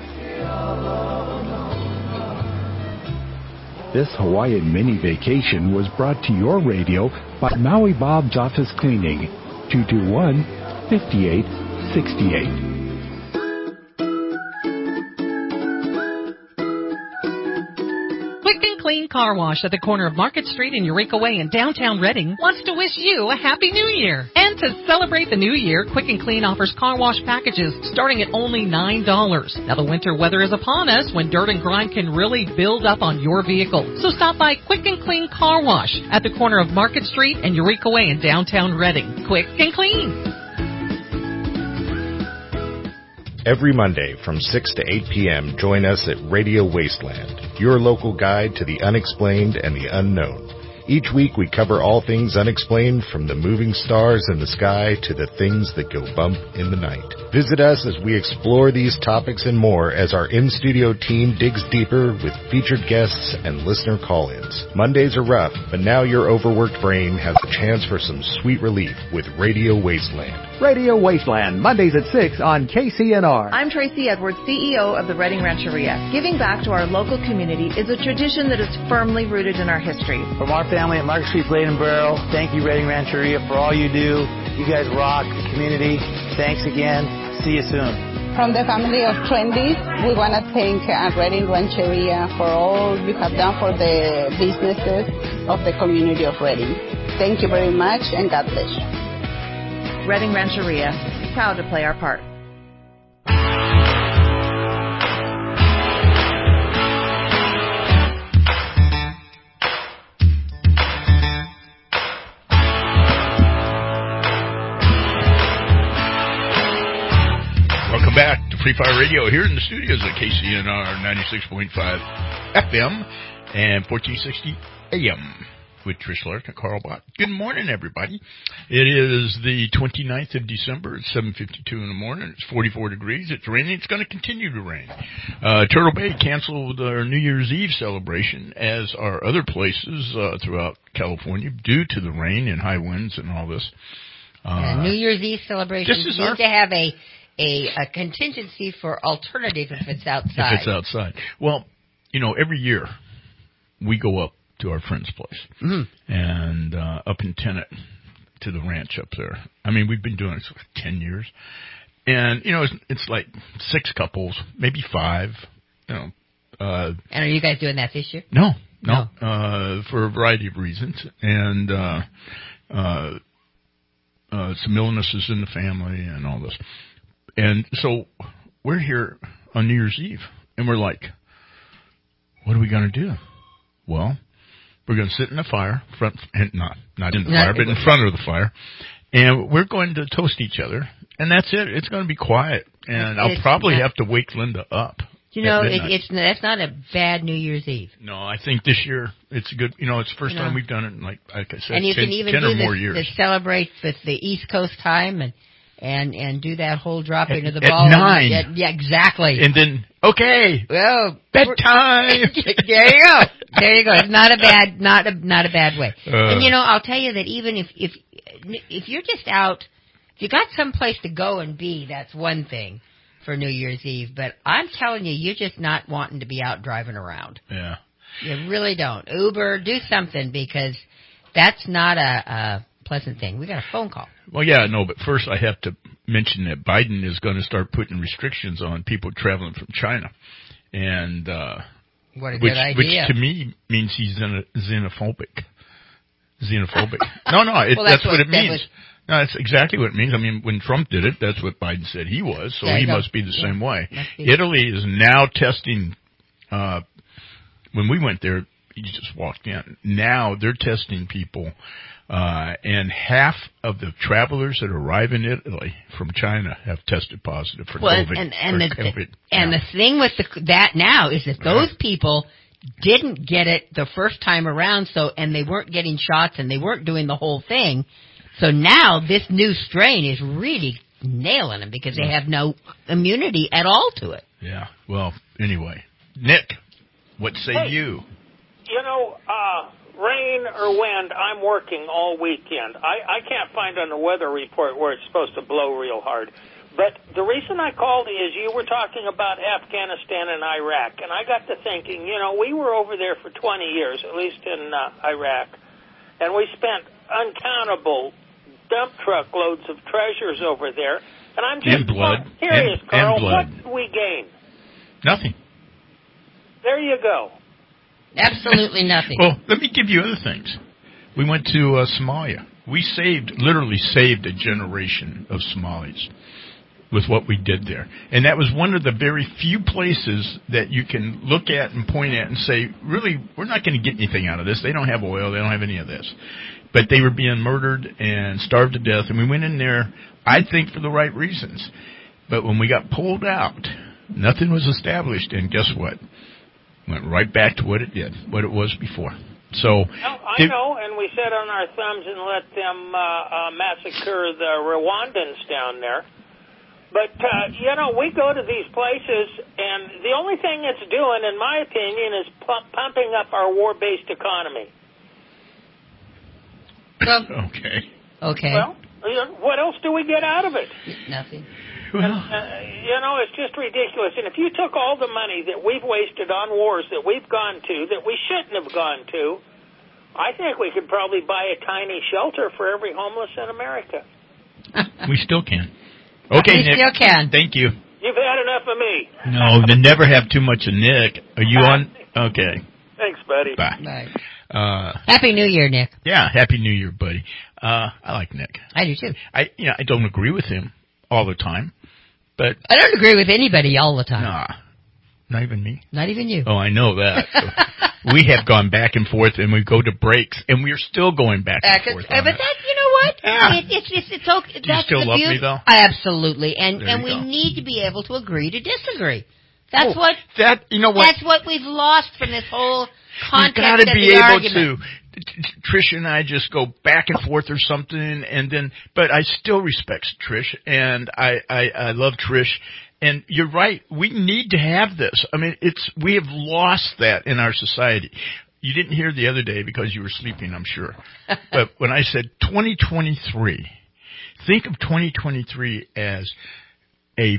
This Hawaiian mini vacation was brought to your radio by Maui Bob's Office Cleaning, 221-5868. Clean Car Wash at the corner of Market Street and Eureka Way in downtown Reading wants to wish you a Happy New Year. And to celebrate the new year, Quick and Clean offers car wash packages starting at only $9. Now the winter weather is upon us when dirt and grime can really build up on your vehicle. So stop by Quick and Clean Car Wash at the corner of Market Street and Eureka Way in downtown Reading. Quick and Clean. Every Monday from 6 to 8 p.m., join us at Radio Wasteland, your local guide to the unexplained and the unknown. Each week we cover all things unexplained, from the moving stars in the sky to the things that go bump in the night. Visit us as we explore these topics and more as our in-studio team digs deeper with featured guests and listener call-ins. Mondays are rough, but now your overworked brain has a chance for some sweet relief with Radio Wasteland. Radio Wasteland, Mondays at 6 on KCNR. I'm Tracy Edwards, CEO of the Reading Rancheria. Giving back to our local community is a tradition that is firmly rooted in our history. From our family at Market Street Blade and Barrel, thank you, Reading Rancheria, for all you do. You guys rock the community. Thanks again. See you soon. From the family of Trendy, we want to thank Reading Rancheria for all you have done for the businesses of the community of Reading. Thank you very much, and God bless you. Reading Rancheria, proud to play our part. Welcome back to Free Fire Radio here in the studios at KCNR 96.5 FM and 1460 AM. With Trish Lark and Carl Bott. Good morning, everybody. It is the 29th of December. It's 7:52 in the morning. It's 44 degrees. It's raining. It's going to continue to rain. Turtle Bay canceled their New Year's Eve celebration, as are other places throughout California, due to the rain and high winds and all this. New Year's Eve celebration. You need to have a contingency for alternative if it's outside. If it's outside. Well, every year we go up to our friend's place, and up in Tenet to the ranch up there. I mean, we've been doing it for 10 years, and it's like 6 couples, maybe 5. And are you guys doing that this year? No, for a variety of reasons, and some illnesses in the family and all this, and so we're here on New Year's Eve, and we're like, what are we going to do? Well, we're going to sit in the fire, not in the fire, but in front of the fire, and we're going to toast each other, and that's it. It's going to be quiet, and I'll probably have to wake Linda up. That's not a bad New Year's Eve. No, I think this year it's a good. It's the first time we've done it in, like I said, and you 10, can even 10 do or more years. To celebrate with the East Coast time and do that whole drop into the ball. At 9. Yeah, exactly. And then, okay, well, bedtime. There you go. There you go. It's not a bad way. And I'll tell you that even if you're just out, if you got someplace to go and be, that's one thing for New Year's Eve. But I'm telling you, you're just not wanting to be out driving around. Yeah. You really don't. Uber, do something, because that's not a pleasant thing. We got a phone call. Well, yeah, no, but first I have to mention that Biden is going to start putting restrictions on people traveling from China, and what a good idea. Which to me means he's xenophobic. No, that's what it means. No, that's exactly what it means. I mean, when Trump did it, that's what Biden said he was, so he must be the same way. Italy is now testing, when we went there, you just walked in. Now they're testing people And half of the travelers that arrive in Italy from China have tested positive for COVID. And the thing with that now is that those people didn't get it the first time around, and they weren't getting shots and they weren't doing the whole thing. So now this new strain is really nailing them because they have no immunity at all to it. Yeah. Well, anyway, Nick, what say you? You know, rain or wind, I'm working all weekend. I can't find on the weather report where it's supposed to blow real hard. But the reason I called is you were talking about Afghanistan and Iraq, and I got to thinking, you know, we were over there for 20 years, at least in Iraq, and we spent uncountable dump truck loads of treasures over there. And I'm just curious, Carl, what did we gain? Nothing. There you go. Absolutely nothing. Well, let me give you other things. We went to Somalia. We literally saved a generation of Somalis with what we did there. And that was one of the very few places that you can look at and point at and say, really, we're not going to get anything out of this. They don't have oil. They don't have any of this. But they were being murdered and starved to death. And we went in there, I think, for the right reasons. But when we got pulled out, nothing was established. And guess what? Went right back to what it was before. So I know, and we sat on our thumbs and let them massacre the Rwandans down there. But, you know, we go to these places, and the only thing it's doing, in my opinion, is pumping up our war-based economy. Okay. Well, what else do we get out of it? Nothing. And, you know, it's just ridiculous. And if you took all the money that we've wasted on wars that we've gone to, that we shouldn't have gone to, I think we could probably buy a tiny shelter for every homeless in America. We still can. Okay, Nick. We still can. Thank you. You've had enough of me. No, then never have too much of Nick. Are you on? Okay. Thanks, buddy. Bye. Happy New Year, Nick. Yeah, Happy New Year, buddy. I like Nick. I do too. I don't agree with him all the time, but I don't agree with anybody all the time. Nah, not even me. Not even you. Oh, I know that. We have gone back and forth, and we go to breaks, and we are still going back and forth. But that, you know what? Yeah. It's okay. Do you still love me, though? Absolutely, and we need to be able to agree to disagree. That's what. You know what? That's what we've lost from this whole context You've got to of be the able argument. to. Trish and I just go back and forth or something, and then, but I still respect Trish, and I love Trish. And you're right. We need to have this. I mean, we have lost that in our society. You didn't hear the other day because you were sleeping, I'm sure. But when I said 2023, think of 2023 as a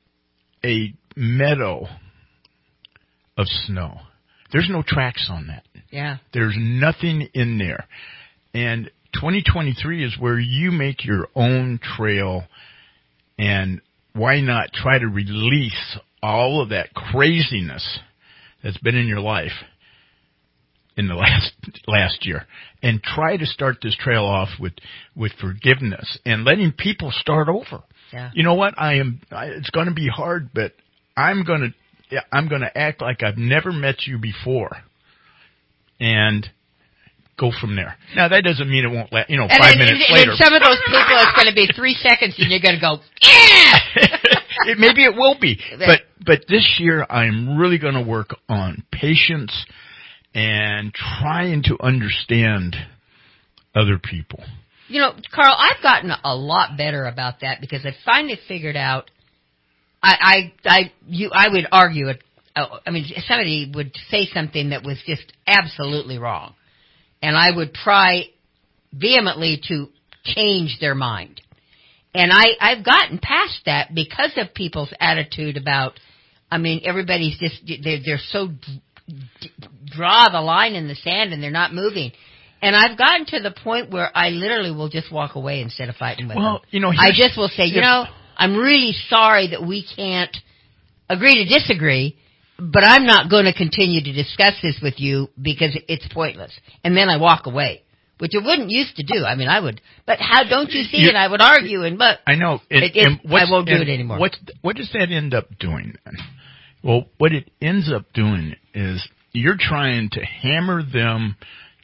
meadow of snow. There's no tracks on that. Yeah. There's nothing in there. And 2023 is where you make your own trail, and why not try to release all of that craziness that's been in your life in the last year, and try to start this trail off with forgiveness and letting people start over. Yeah. You know what? It's going to be hard, but I'm going to act like I've never met you before, and go from there. Now, that doesn't mean it won't last, 5 minutes later. And some of those people, it's going to be 3 seconds, and you're going to go, yeah! Maybe it will be. But this year, I'm really going to work on patience and trying to understand other people. You know, Carl, I've gotten a lot better about that because I finally figured out, I would argue it. I mean, somebody would say something that was just absolutely wrong, and I would try vehemently to change their mind. And I've gotten past that because of people's attitude about, I mean, everybody's just, they're so draw the line in the sand and they're not moving. And I've gotten to the point where I literally will just walk away instead of fighting with them. I just will say, I'm really sorry that we can't agree to disagree, but I'm not going to continue to discuss this with you because it's pointless. And then I walk away, which I wouldn't used to do. I mean, I would, but how don't you see it? I would argue, but I know. I won't do it anymore. What does that end up doing then? Well, what it ends up doing is you're trying to hammer them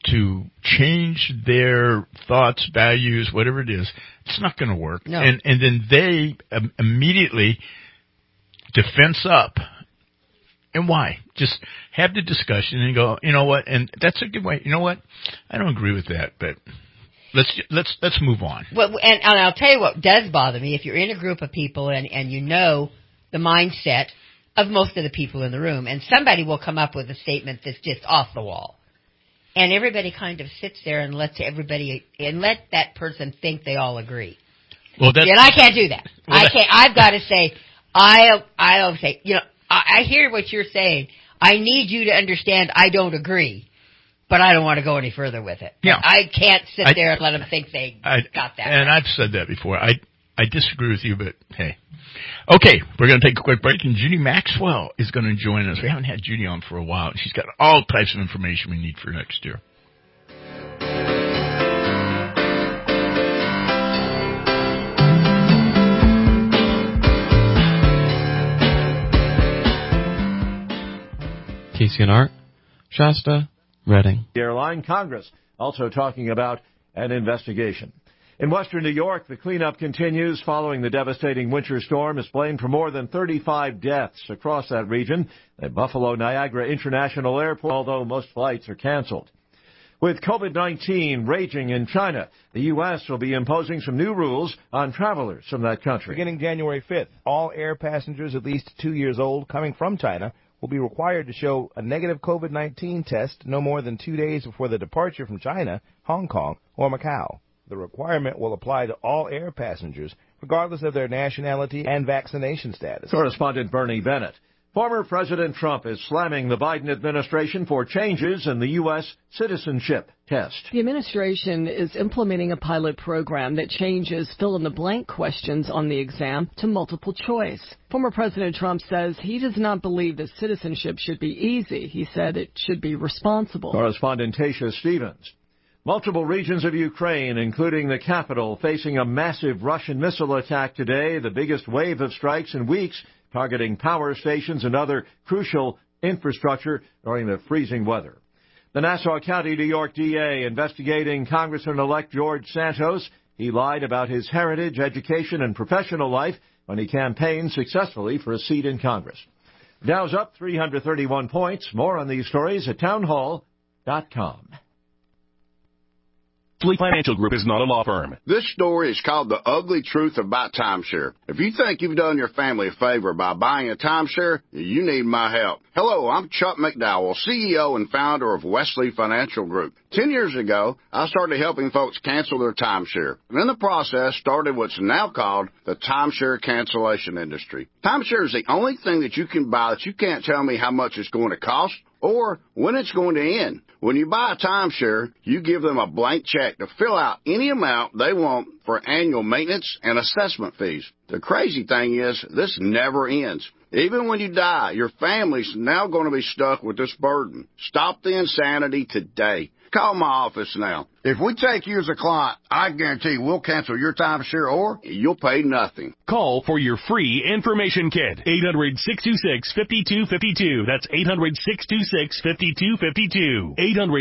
to change their thoughts, values, whatever it is, it's not going to work. No. And then they immediately defense up. And why? Just have the discussion and go, you know what? And that's a good way. You know what? I don't agree with that, but let's move on. Well, and I'll tell you what does bother me. If you're in a group of people and you know the mindset of most of the people in the room, and somebody will come up with a statement that's just off the wall, and everybody kind of sits there and let that person think they all agree. Well, and I can't do that. I can't. I've got to say, I'll say, you know, I hear what you're saying. I need you to understand I don't agree, but I don't want to go any further with it. Yeah. I can't sit there and let them think they got that. And I've said that before. I disagree with you, but hey. Okay, we're going to take a quick break, and Judy Maxwell is going to join us. We haven't had Judy on for a while, and she's got all types of information we need for next year. KCNR, Shasta, Reading. Airline Congress also talking about an investigation. In western New York, the cleanup continues following the devastating winter storm is blamed for more than 35 deaths across that region at Buffalo Niagara International Airport, although most flights are canceled. With COVID-19 raging in China, the U.S. will be imposing some new rules on travelers from that country. Beginning January 5th, all air passengers at least 2 years old coming from China will be required to show a negative COVID-19 test no more than 2 days before the departure from China, Hong Kong, or Macau. The requirement will apply to all air passengers, regardless of their nationality and vaccination status. Correspondent Bernie Bennett. Former President Trump is slamming the Biden administration for changes in the U.S. citizenship test. The administration is implementing a pilot program that changes fill-in-the-blank questions on the exam to multiple choice. Former President Trump says he does not believe that citizenship should be easy. He said it should be responsible. Correspondent Tasha Stevens. Multiple regions of Ukraine, including the capital, facing a massive Russian missile attack today, the biggest wave of strikes in weeks, targeting power stations and other crucial infrastructure during the freezing weather. The Nassau County, New York DA investigating Congressman-elect George Santos. He lied about his heritage, education, and professional life when he campaigned successfully for a seat in Congress. Dow's up 331 points. More on these stories at townhall.com. Financial Group is not a law firm. This story is called The Ugly Truth About Timeshare. If you think you've done your family a favor by buying a timeshare, you need my help. Hello, I'm Chuck McDowell, CEO and founder of Wesley Financial Group. 10 years ago, I started helping folks cancel their timeshare, and in the process started what's now called the timeshare cancellation industry. Timeshare is the only thing that you can buy that you can't tell me how much it's going to cost or when it's going to end. When you buy a timeshare, you give them a blank check to fill out any amount they want for annual maintenance and assessment fees. The crazy thing is, this never ends. Even when you die, your family's now going to be stuck with this burden. Stop the insanity today. Call my office now. If we take you as a client, I guarantee we'll cancel your timeshare or you'll pay nothing. Call for your free information kit. 800-626-5252. That's 800-626-5252.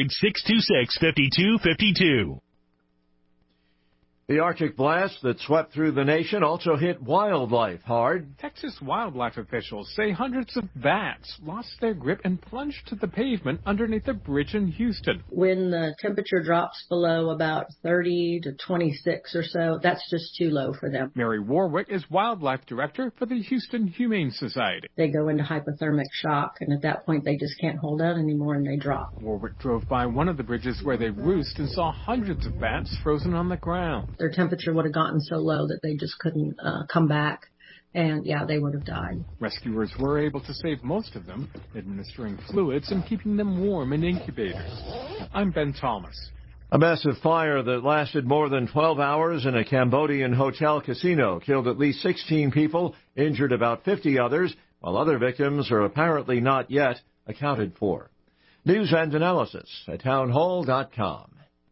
800-626-5252. The Arctic blast that swept through the nation also hit wildlife hard. Texas wildlife officials say hundreds of bats lost their grip and plunged to the pavement underneath a bridge in Houston. When the temperature drops below about 30 to 26 or so, that's just too low for them. Mary Warwick is wildlife director for the Houston Humane Society. They go into hypothermic shock, and at that point they just can't hold out anymore and they drop. Warwick drove by one of the bridges where they roost and saw hundreds of bats frozen on the ground. Their temperature would have gotten so low that they just couldn't come back, and they would have died. Rescuers were able to save most of them, administering fluids and keeping them warm in incubators. I'm Ben Thomas. A massive fire that lasted more than 12 hours in a Cambodian hotel casino killed at least 16 people, injured about 50 others, while other victims are apparently not yet accounted for. News and analysis at townhall.com.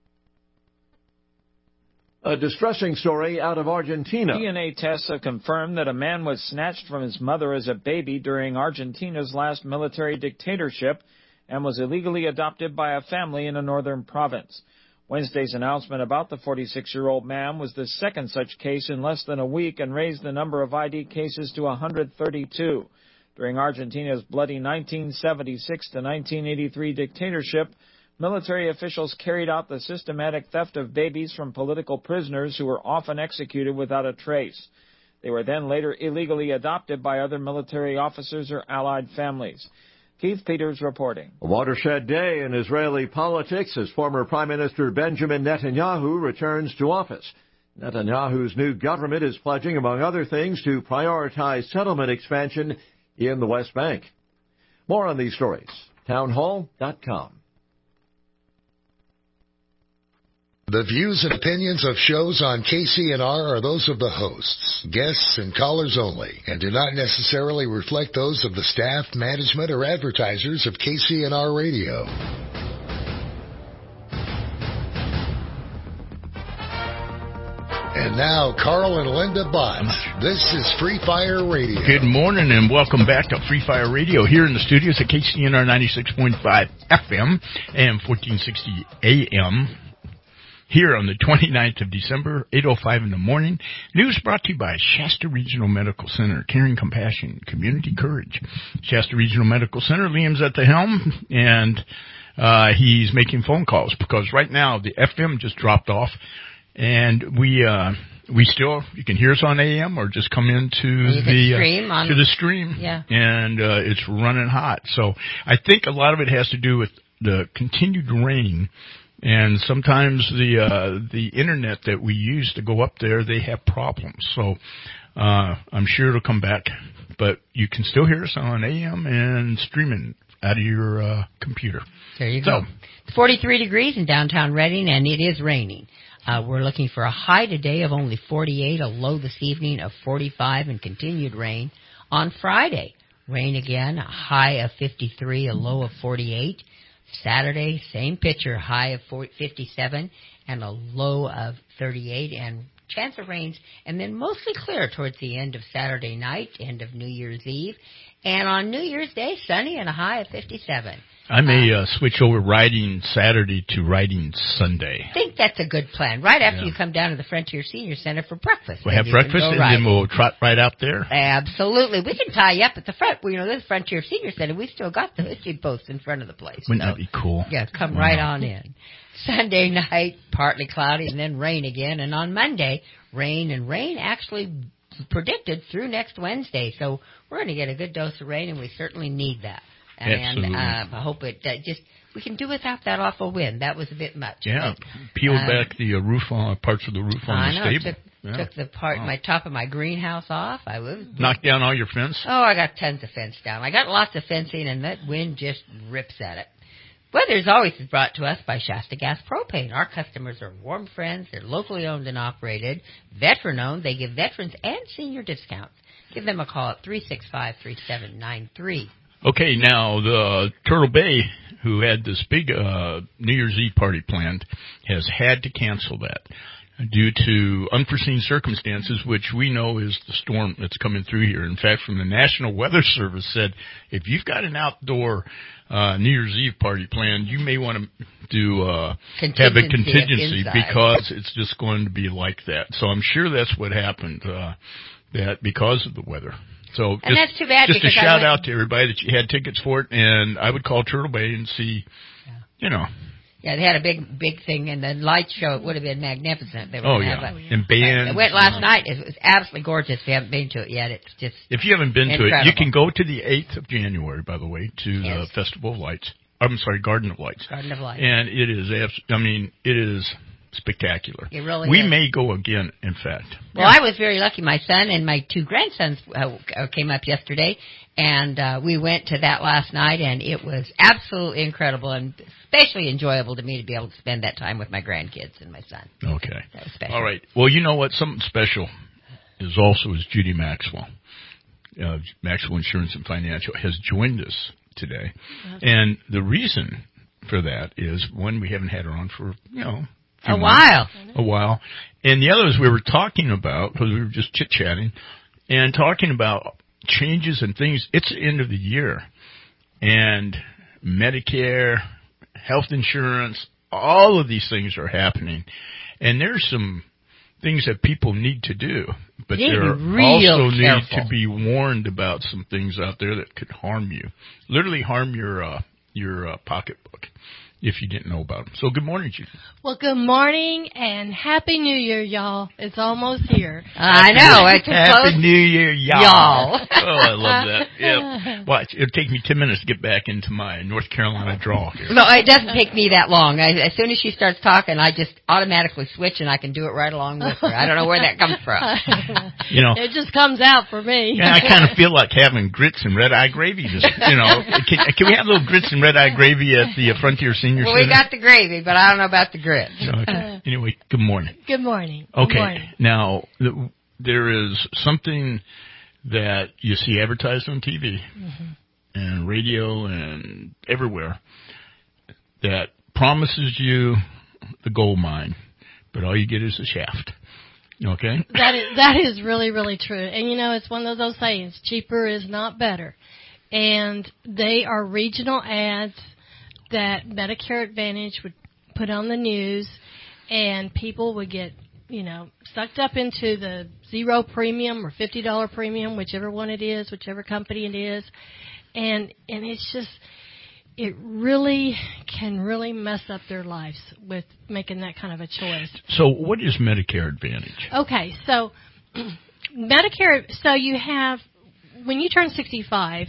A distressing story out of Argentina. DNA tests have confirmed that a man was snatched from his mother as a baby during Argentina's last military dictatorship and was illegally adopted by a family in a northern province. Wednesday's announcement about the 46-year-old man was the second such case in less than a week and raised the number of ID cases to 132. During Argentina's bloody 1976 to 1983 dictatorship, military officials carried out the systematic theft of babies from political prisoners who were often executed without a trace. They were then later illegally adopted by other military officers or allied families. Keith Peters reporting. A watershed day in Israeli politics as former Prime Minister Benjamin Netanyahu returns to office. Netanyahu's new government is pledging, among other things, to prioritize settlement expansion in the West Bank. More on these stories. Townhall.com. The views and opinions of shows on KCNR are those of the hosts, guests, and callers only, and do not necessarily reflect those of the staff, management, or advertisers of KCNR Radio. And now, Carl and Linda Botts. This is Free Fire Radio. Good morning and welcome back to Free Fire Radio here in the studios at KCNR 96.5 FM and 1460 AM. Here on the 29th of December, 8:05 in the morning. News brought to you by Shasta Regional Medical Center, caring compassion, community courage. Shasta Regional Medical Center, Liam's at the helm, and he's making phone calls because right now the FM just dropped off, and we still, you can hear us on AM or just come into the stream, yeah. And it's running hot. So I think a lot of it has to do with the continued rain. And sometimes the internet that we use to go up there, they have problems. So I'm sure it'll come back. But you can still hear us on AM and streaming out of your computer. There you go. It's 43 degrees in downtown Redding, and it is raining. We're looking for a high today of only 48, a low this evening of 45, and continued rain. On Friday, rain again, a high of 53, a low of 48. Saturday, same picture, high of 57 and a low of 38, and chance of rains, and then mostly clear towards the end of Saturday night, end of New Year's Eve, and on New Year's Day, sunny and a high of 57. I may switch over riding Saturday to riding Sunday. I think that's a good plan. Right after you come down to the Frontier Senior Center for breakfast. We'll have breakfast and then we'll trot right out there. Absolutely. We can tie you up at the front. You know, this Frontier Senior Center, we still got the history posts in front of the place. Wouldn't that be cool? Yeah, come right on in. Sunday night, partly cloudy and then rain again. And on Monday, rain actually predicted through next Wednesday. So we're going to get a good dose of rain, and we certainly need that. And I hope it we can do without that awful wind. That was a bit much. Yeah, peeled back the roof on parts of the roof on the stable. Took the my top of my greenhouse off. Knocked down all your fence. Oh, I got tons of fence down. I got lots of fencing, and that wind just rips at it. Weather's always brought to us by Shasta Gas Propane. Our customers are warm friends. They're locally owned and operated, veteran-owned. They give veterans and senior discounts. Give them a call at 365-3793. Okay, now the Turtle Bay, who had this big New Year's Eve party planned, has had to cancel that due to unforeseen circumstances, which we know is the storm that's coming through here. In fact, from the National Weather Service said, if you've got an outdoor New Year's Eve party planned, you may want to have a contingency because it's just going to be like that. So I'm sure that's what happened, that because of the weather. So and that's too bad. Just a shout out to everybody that you had tickets for it, and I would call Turtle Bay and see, you know. Yeah, they had a big thing, and the light show, it would have been magnificent. They were and bands. I went last night. It was absolutely gorgeous. If you haven't been to it yet, it's just If you haven't been incredible. to it, you can go to the 8th of January, by the way, to the Festival of Lights. I'm sorry, Garden of Lights. Garden of Lights. And it is, it is spectacular. It really we is. may go again, in fact. Well, I was very lucky. My son and my two grandsons came up yesterday, and we went to that last night, and it was absolutely incredible and especially enjoyable to me to be able to spend that time with my grandkids and my son. Okay. That was special. All right. Well, you know what? Something special is Judy Maxwell. Maxwell Insurance and Financial has joined us today. And the reason for that is, one, we haven't had her on for, a while. And the other is we were talking about, because we were just chit-chatting, and talking about changes and things. It's the end of the year. And Medicare, health insurance, all of these things are happening. And there's some things that people need to do, but they also need to be warned about some things out there that could harm you, literally harm your pocketbook if you didn't know about them. So good morning, Judy. Well, good morning and Happy New Year, y'all. It's almost here. I know. It's Happy New Year, y'all. Oh, I love that. Yeah. Watch, it'll take me 10 minutes to get back into my North Carolina drawl here. No, it doesn't take me that long. As soon as she starts talking, I just automatically switch and I can do it right along with her. I don't know where that comes from. It just comes out for me. Yeah, I kind of feel like having grits and red-eye gravy. Just, can we have a little grits and red-eye gravy at the Frontier Senior Center? Well, we got the gravy, but I don't know about the grits. Okay. Anyway, good morning. Good morning. Okay. Good morning. Now, there is something that you see advertised on TV and radio and everywhere that promises you the gold mine, but all you get is a shaft. Okay? That is really, really true. And, it's one of those sayings, cheaper is not better. And they are regional ads that Medicare Advantage would put on the news, and people would get, sucked up into the zero premium or $50 premium, whichever one it is, whichever company it is. And it's just, it really can really mess up their lives with making that kind of a choice. So what is Medicare Advantage? Okay, so Medicare, so you have, when you turn 65,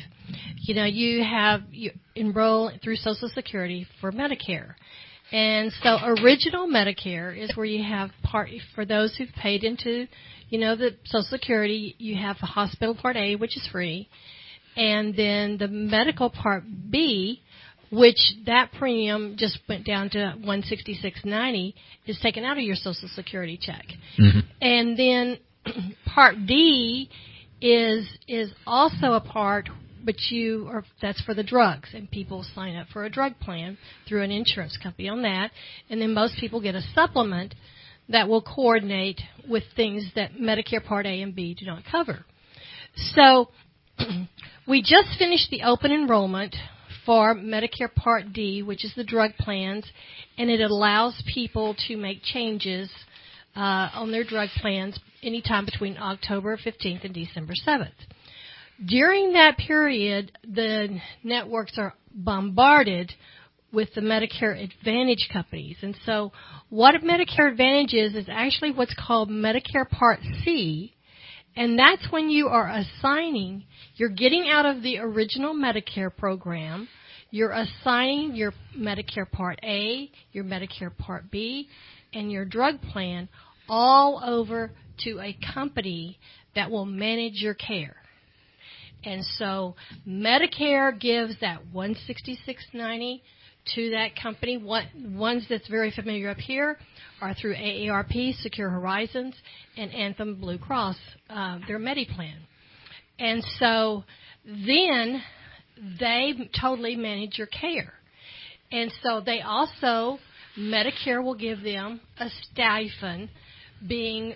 you enroll through Social Security for Medicare. And so original Medicare is where you have for those who've paid into, the Social Security, you have the hospital Part A, which is free. And then the medical Part B, which that premium just went down to $166.90, is taken out of your Social Security check. Mm-hmm. And then Part D is also a part, but that's for the drugs, and people sign up for a drug plan through an insurance company on that, and then most people get a supplement that will coordinate with things that Medicare Part A and B do not cover. So we just finished the open enrollment for Medicare Part D, which is the drug plans, and it allows people to make changes on their drug plans anytime between October 15th and December 7th. During that period, the networks are bombarded with the Medicare Advantage companies. And so what Medicare Advantage is actually what's called Medicare Part C, and that's when you are assigning, you're getting out of the original Medicare program, you're assigning your Medicare Part A, your Medicare Part B, and your drug plan all over to a company that will manage your care. And so Medicare gives that $166.90 to that company. Ones that's very familiar up here are through AARP, Secure Horizons, and Anthem Blue Cross, their MediPlan. And so then they totally manage your care. And so they also, Medicare will give them a stipend, being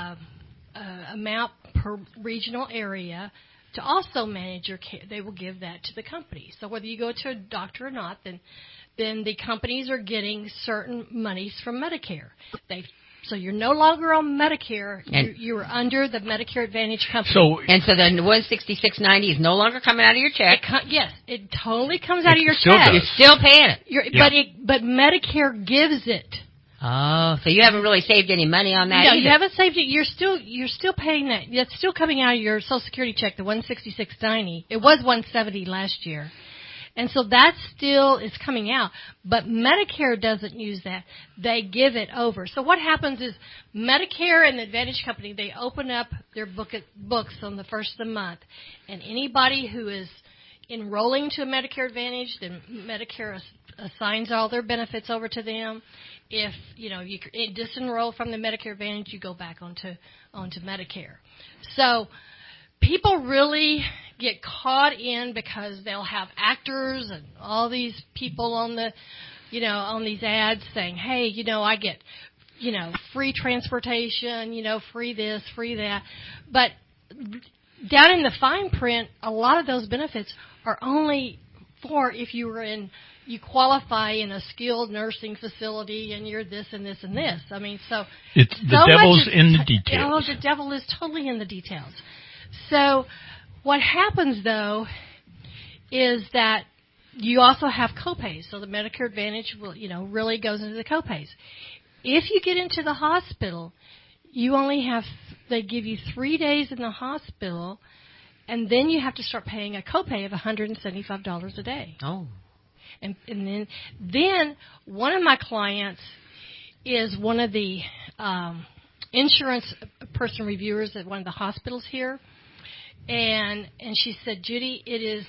amount per regional area, to also manage your care. They will give that to the company. So whether you go to a doctor or not, then the companies are getting certain monies from Medicare. So you're no longer on Medicare. You're under the Medicare Advantage company. So the $166.90 is no longer coming out of your check. Yes, it totally comes out of your check. You're still paying it. But Medicare gives it. Oh, so you haven't really saved any money on that? No, either. You haven't saved it. You're still paying that. That's still coming out of your Social Security check, the $166.90. It was $170 last year. And so that still is coming out. But Medicare doesn't use that. They give it over. So what happens is Medicare and the Advantage Company, they open up their books on the first of the month. And anybody who is enrolling to a Medicare Advantage, then Medicare assigns all their benefits over to them. If you disenroll from the Medicare Advantage, you go back onto Medicare. So people really get caught in because they'll have actors and all these people on these ads saying, hey, I get, free transportation, free this, free that. But down in the fine print, a lot of those benefits are only before if you qualify in a skilled nursing facility and you're this and this and this. I mean, so it's the devil's in the details. Oh, the devil is totally in the details. So what happens though is that you also have copays. So the Medicare Advantage will, really goes into the copays. If you get into the hospital, they give you 3 days in the hospital, and then you have to start paying a copay of $175 a day. Oh. And then one of my clients is one of the insurance person reviewers at one of the hospitals here, and she said, Judy, it is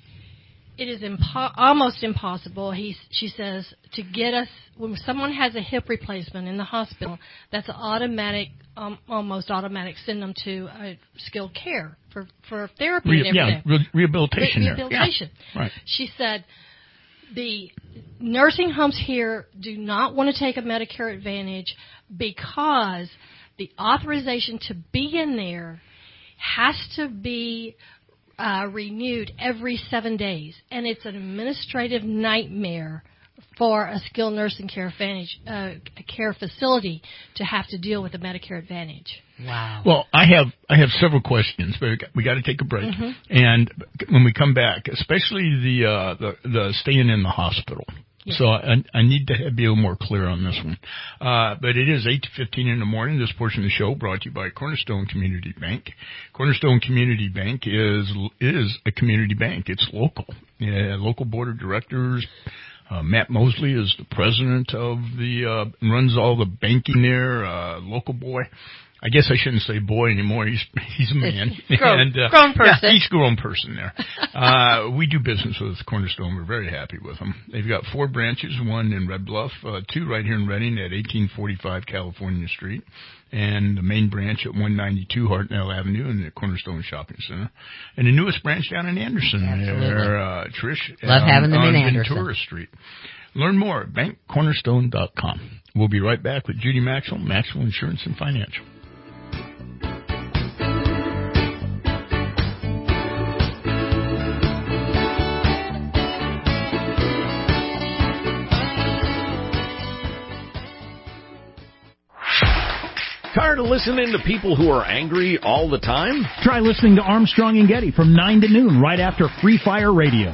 almost impossible. She says, to get us, when someone has a hip replacement in the hospital, that's automatic, almost automatic, send them to skilled care for therapy and everything. Rehabilitation. Rehabilitation. Yeah. Right. She said, the nursing homes here do not want to take a Medicare Advantage because the authorization to be in there has to be renewed every 7 days, and it's an administrative nightmare for a skilled nursing care facility to have to deal with a Medicare Advantage. Wow. Well, I have several questions, but we got to take a break. Mm-hmm. And when we come back, especially the staying in the hospital. Yes. So I need to be a little more clear on this one. But it is 8:15 in the morning. This portion of the show brought to you by Cornerstone Community Bank. Cornerstone Community Bank is a community bank. It's local. Local board of directors. Matt Mosley is the president of runs all the banking there. Local boy. I guess I shouldn't say boy anymore. He's a man. Grown person. Yeah, he's a grown person there. We do business with Cornerstone. We're very happy with them. They've got 4 branches, one in Red Bluff, 2 right here in Redding at 1845 California Street, and the main branch at 192 Hartnell Avenue in the Cornerstone Shopping Center, and the newest branch down in Anderson. Absolutely. There, Trish. Love having them in on Anderson. Ventura Street. Learn more at bankcornerstone.com. We'll be right back with Judy Maxwell, Maxwell Insurance and Financial. Tired of listening to people who are angry all the time? Try listening to Armstrong and Getty from 9 to noon right after Free Fire Radio.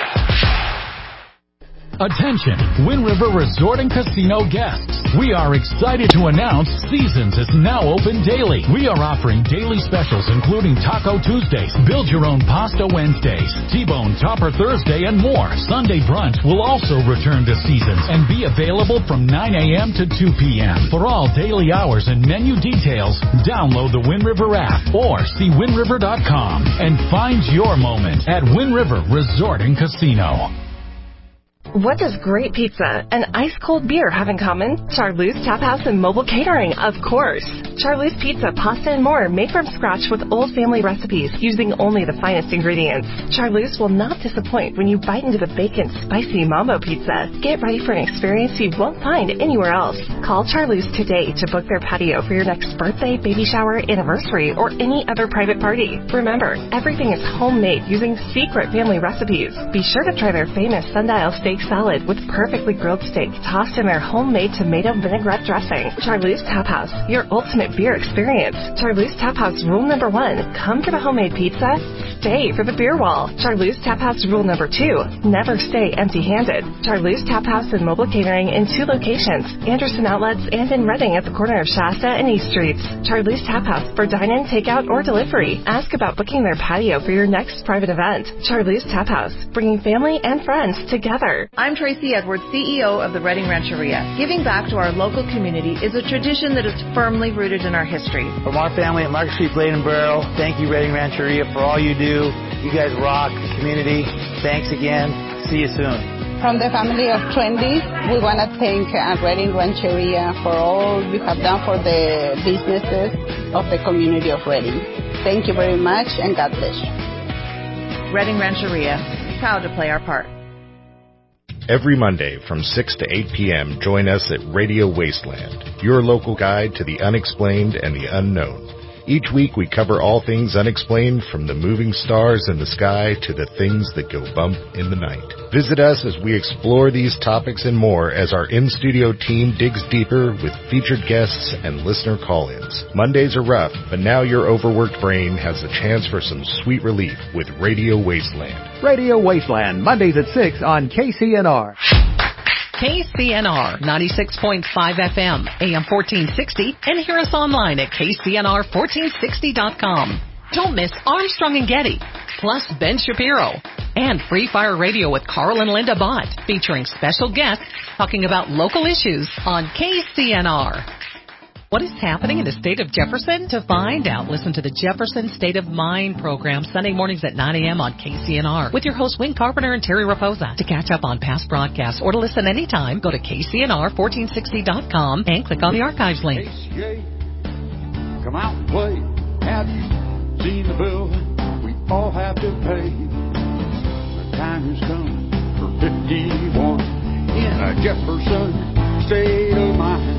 Attention, Wind River Resort and Casino guests. We are excited to announce Seasons is now open daily. We are offering daily specials including Taco Tuesdays, Build Your Own Pasta Wednesdays, T-Bone Topper Thursday, and more. Sunday brunch will also return to Seasons and be available from 9 a.m. to 2 p.m. For all daily hours and menu details, download the Wind River app or see windriver.com and find your moment at Wind River Resort and Casino. What does great pizza and ice-cold beer have in common? Charlie's Tap House and Mobile Catering, of course. Charlie's Pizza, pasta, and more made from scratch with old family recipes using only the finest ingredients. Charlie's will not disappoint when you bite into the bacon, spicy Mambo Pizza. Get ready for an experience you won't find anywhere else. Call Charlie's today to book their patio for your next birthday, baby shower, anniversary, or any other private party. Remember, everything is homemade using secret family recipes. Be sure to try their famous sundial steak salad with perfectly grilled steak tossed in their homemade tomato vinaigrette dressing. Charlie's Tap House, your ultimate beer experience. Charlie's Tap House rule number 1, come for the homemade pizza, stay for the beer wall. Charlie's Tap House rule number 2, never stay empty-handed. Charlie's Tap House and Mobile Catering in 2 locations, Anderson Outlets and in Redding at the corner of Shasta and East Streets. Charlie's Tap House for dine-in, takeout, or delivery. Ask about booking their patio for your next private event. Charlie's Tap House, bringing family and friends together. I'm Tracy Edwards, CEO of the Redding Rancheria. Giving back to our local community is a tradition that is firmly rooted in our history. From our family at Market Street Blade and Barrel, thank you, Redding Rancheria, for all you do. You guys rock the community. Thanks again. See you soon. From the family of Trendy, we want to thank Redding Rancheria for all you have done for the businesses of the community of Redding. Thank you very much, and God bless you. Redding Rancheria, proud to play our part. Every Monday from 6 to 8 p.m., join us at Radio Wasteland, your local guide to the unexplained and the unknown. Each week we cover all things unexplained, from the moving stars in the sky to the things that go bump in the night. Visit us as we explore these topics and more as our in-studio team digs deeper with featured guests and listener call-ins. Mondays are rough, but now your overworked brain has a chance for some sweet relief with Radio Wasteland. Radio Wasteland, Mondays at 6 on KCNR. KCNR 96.5 FM, AM 1460, and hear us online at KCNR1460.com. Don't miss Armstrong and Getty, plus Ben Shapiro, and Free Fire Radio with Carl and Linda Bott, featuring special guests talking about local issues on KCNR. What is happening in the state of Jefferson? To find out, listen to the Jefferson State of Mind program Sunday mornings at 9 a.m. on KCNR with your hosts Wayne Carpenter and Terry Raposa. To catch up on past broadcasts or to listen anytime, go to KCNR1460.com and click on the archives link. KCA, come out and play. Have you seen the bill we all have to pay? The time has come for 51 in a Jefferson State of Mind.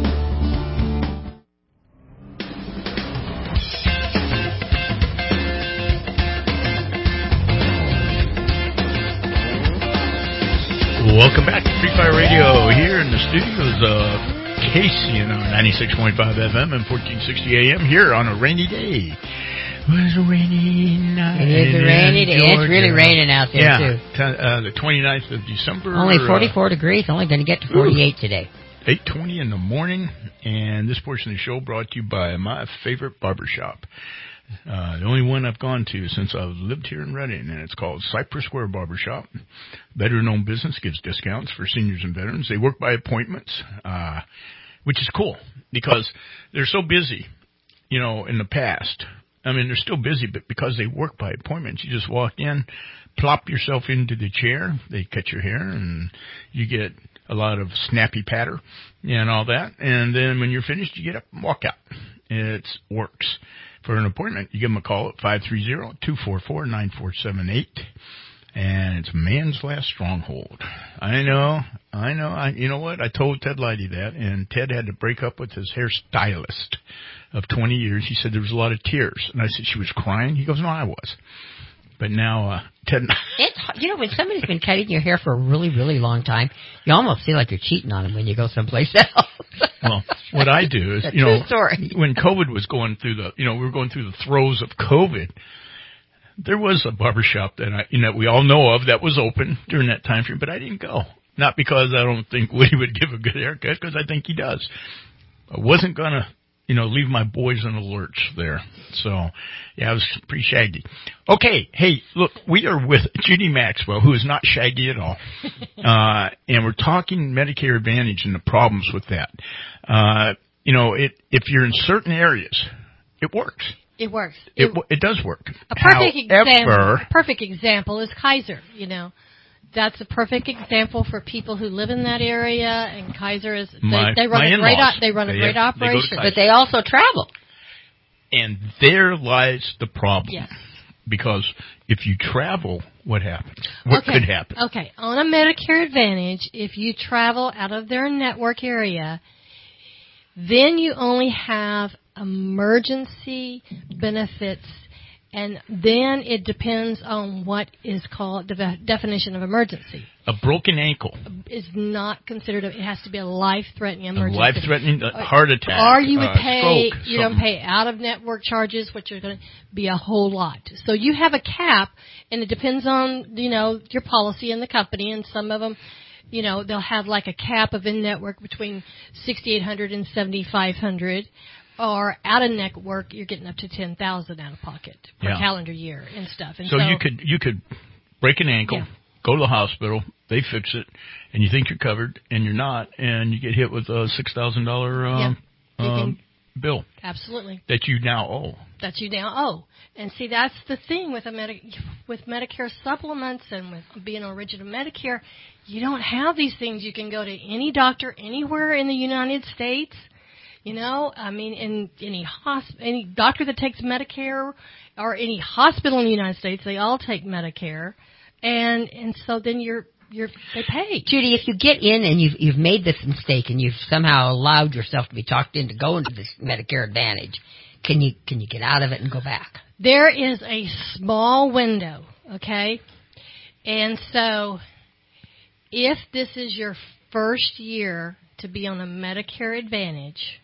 Welcome back to Free Fire Radio here in the studios of KCNR 96.5 FM and 1460 AM here on a rainy day. It was a rainy night. It is a rainy day. It's really raining out there, too. The 29th of December. Only 44 degrees. Only going to get to 48 today. 8:20 in the morning. And this portion of the show brought to you by my favorite barbershop. The only one I've gone to since I've lived here in Reading, and it's called Cypress Square Barbershop. Veteran-owned business, gives discounts for seniors and veterans. They work by appointments, which is cool because they're so busy, you know, in the past. I mean, they're still busy, but because they work by appointments, you just walk in, plop yourself into the chair, they cut your hair, and you get a lot of snappy patter and all that. And then when you're finished, you get up and walk out. It works. For an appointment, you give them a call at 530-244-9478, and it's man's last stronghold. I know. You know what? I told Ted Leidy that, and Ted had to break up with his hairstylist of 20 years. He said there was a lot of tears, and I said she was crying. He goes, no, I was. But now, Ted... It's, you know, when somebody's been cutting your hair for a really, really long time, you almost feel like you're cheating on them when you go someplace else. Well, what I do is, you know, when COVID was going through we were going through the throes of COVID, there was a barbershop that we all know of that was open during that time frame, but I didn't go. Not because I don't think Woody would give a good haircut, because I think he does. I wasn't going to, leave my boys in the lurch there. So, yeah, I was pretty shaggy. Okay, hey, look, we are with Judy Maxwell, who is not shaggy at all. And we're talking Medicare Advantage and the problems with that. If you're in certain areas, it works. It works. It does work. A perfect example is Kaiser, That's a perfect example for people who live in that area, and Kaiser is they run a great operation, but they also travel. And there lies the problem. Yes. Because if you travel, what happens? What could happen? Okay, on a Medicare Advantage, if you travel out of their network area, then you only have emergency benefits. And then it depends on what is called the definition of emergency. A broken ankle is not considered. It has to be a life-threatening emergency. A life-threatening heart attack. Or you would pay. Stroke, you don't pay out-of-network charges, which are going to be a whole lot. So you have a cap, and it depends on your policy and the company. And some of them, they'll have like a cap of in-network between $6,800 and $7,500. Or out of network, you're getting up to $10,000 out of pocket per calendar year and stuff. And so you could break an ankle, go to the hospital, they fix it, and you think you're covered, and you're not, and you get hit with a $6,000 bill. Absolutely. That you now owe. And see, that's the thing with with Medicare supplements and with being on original Medicare, you don't have these things. You can go to any doctor anywhere in the United States. In any doctor that takes Medicare or any hospital in the United States, they all take Medicare, and so then they pay. Judy, if you get in and you've made this mistake and you've somehow allowed yourself to be talked into going to this Medicare Advantage, can you get out of it and go back? There is a small window, okay? And so if this is your first year to be on a Medicare Advantage,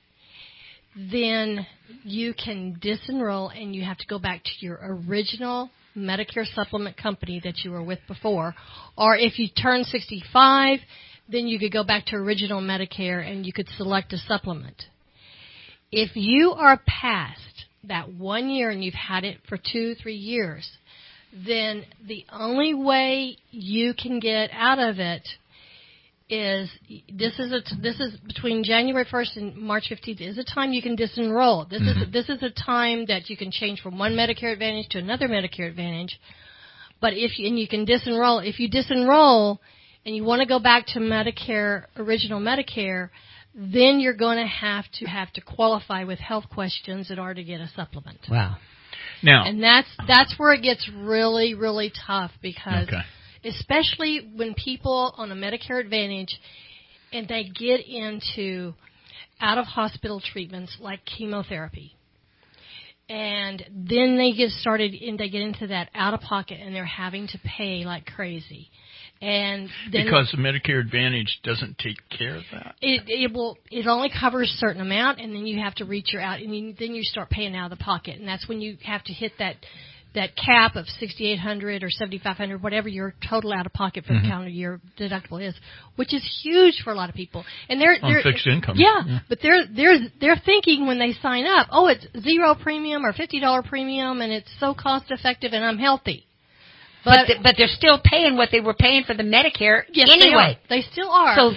then you can disenroll and you have to go back to your original Medicare supplement company that you were with before. Or if you turn 65, then you could go back to original Medicare and you could select a supplement. If you are past that 1 year and you've had it for 2-3 years, then the only way you can get out of it is this is between January 1st and March 15th is a time you can disenroll. This is a time that you can change from one Medicare Advantage to another Medicare Advantage. But you can disenroll. If you disenroll and you want to go back to Medicare, original Medicare, then you're going to have to qualify with health questions in order to get a supplement. Wow. Now, and that's where it gets really, really tough because especially when people on a Medicare Advantage and they get into out-of-hospital treatments like chemotherapy. And then they get started and they get into that out-of-pocket and they're having to pay like crazy. And then because the Medicare Advantage doesn't take care of that? It only covers a certain amount, and then you have to reach your out, and then you start paying out of the pocket. And that's when you have to hit that cap of $6,800 or $7,500, whatever your total out-of-pocket for the calendar year deductible is, which is huge for a lot of people. And they're on fixed income. Yeah, but they're thinking when they sign up, oh, it's zero premium or $50 premium, and it's so cost-effective, and I'm healthy. But they're still paying what they were paying for the Medicare anyway. They still are. So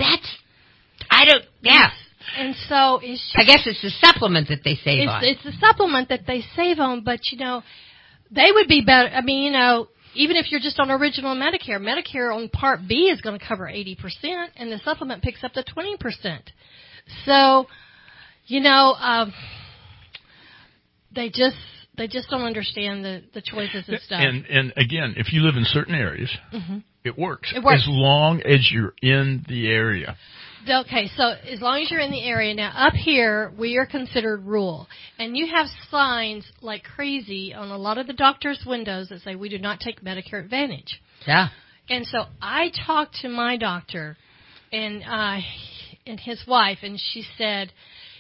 And so it's just, I guess it's the supplement that they save on. It's the supplement that they save on, but, they would be better. I mean, even if you're just on original Medicare on Part B is going to cover 80%, and the supplement picks up the 20%. So, they just don't understand the choices and stuff. And again, if you live in certain areas, it works. It works. As long as you're in the area. Okay, so as long as you're in the area. Now, up here, we are considered rural. And you have signs like crazy on a lot of the doctors' windows that say, we do not take Medicare Advantage. Yeah. And so I talked to my doctor and his wife, and she says,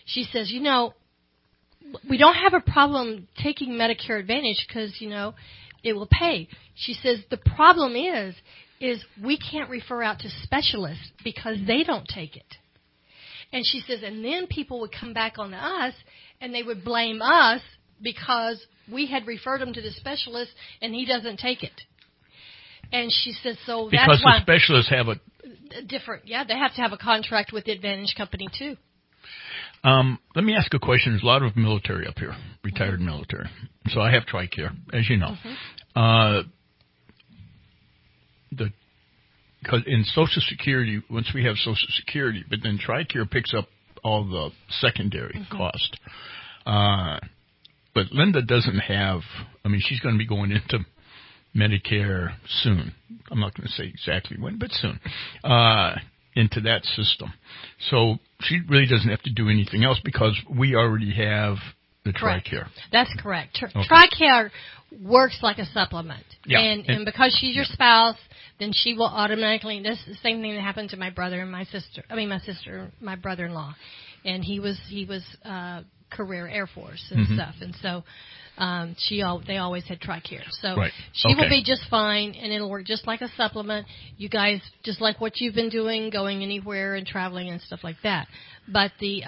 we don't have a problem taking Medicare Advantage because, it will pay. She says, the problem is we can't refer out to specialists because they don't take it. And she says, and then people would come back on us and they would blame us because we had referred them to the specialist and he doesn't take it. And she says, so that's because why. Because the specialists have they have to have a contract with the Advantage company too. Let me ask a question. There's a lot of military up here, retired military. So I have TRICARE, as you know. Because in Social Security, once we have Social Security, but then TRICARE picks up all the secondary cost. But Linda doesn't have, she's going to be going into Medicare soon. I'm not going to say exactly when, but soon. Into that system. So she really doesn't have to do anything else because we already have the TRICARE. That's correct. TRICARE works like a supplement. Yeah. And because she's your spouse, then she will automatically, this is the same thing that happened to my brother and my brother-in-law. And he was career Air Force and stuff. And so they always had TRICARE. So she will be just fine, and it'll work just like a supplement. You guys, just like what you've been doing, going anywhere and traveling and stuff like that. But the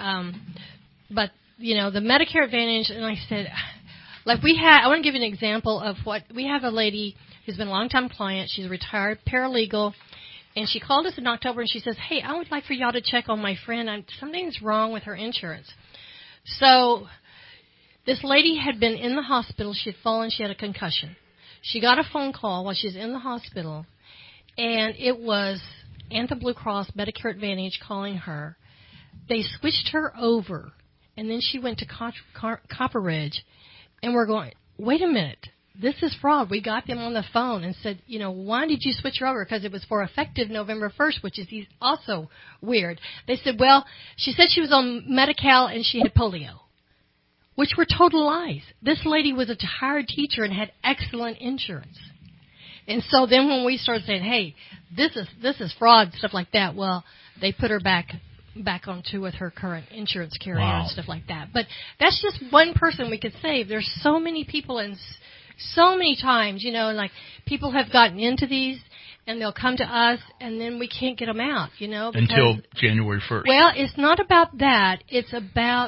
Medicare Advantage, and like I said, I want to give you an example of we have a lady who's been a long-time client. She's a retired paralegal, and she called us in October, and she says, hey, I would like for y'all to check on my friend. Something's wrong with her insurance. So this lady had been in the hospital. She had fallen. She had a concussion. She got a phone call while she was in the hospital, and it was Anthem Blue Cross Medicare Advantage calling her. They switched her over, and then she went to Copper Ridge, and we're going, wait a minute. This is fraud. We got them on the phone and said, why did you switch her over? Because it was for effective November 1st, which is also weird. They said, well, she said she was on Medi-Cal and she had polio. which were total lies. This lady was a retired teacher and had excellent insurance. And so then when we started saying, hey, this is fraud, stuff like that, well, they put her back onto with her current insurance carrier and stuff like that. But that's just one person we could save. There's so many people and so many times, like people have gotten into these and they'll come to us and then we can't get them out, Until January 1st. Well, it's not about that. It's about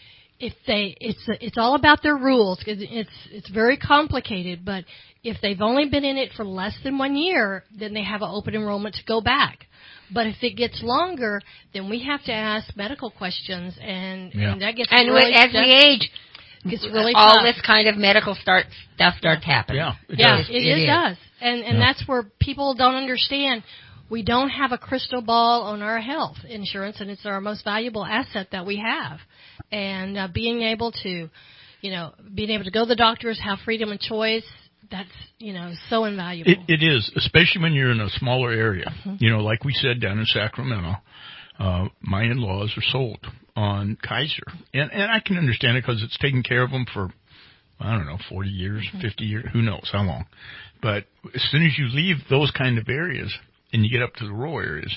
it's all about their rules, because it's very complicated, but if they've only been in it for less than 1 year, then they have an open enrollment to go back. But if it gets longer, then we have to ask medical questions, and that gets really as we age, gets really all tough. this kind of medical stuff starts happening. Yeah, it does. And that's where people don't understand. We don't have a crystal ball on our health insurance, and it's our most valuable asset that we have. And being able to go to the doctors, have freedom of choice, that's, so invaluable. It is, especially when you're in a smaller area. Mm-hmm. Like we said down in Sacramento, my in-laws are sold on Kaiser. And I can understand it because it's taken care of them for, 40 years, 50 years, who knows how long. But as soon as you leave those kind of areas and you get up to the rural areas,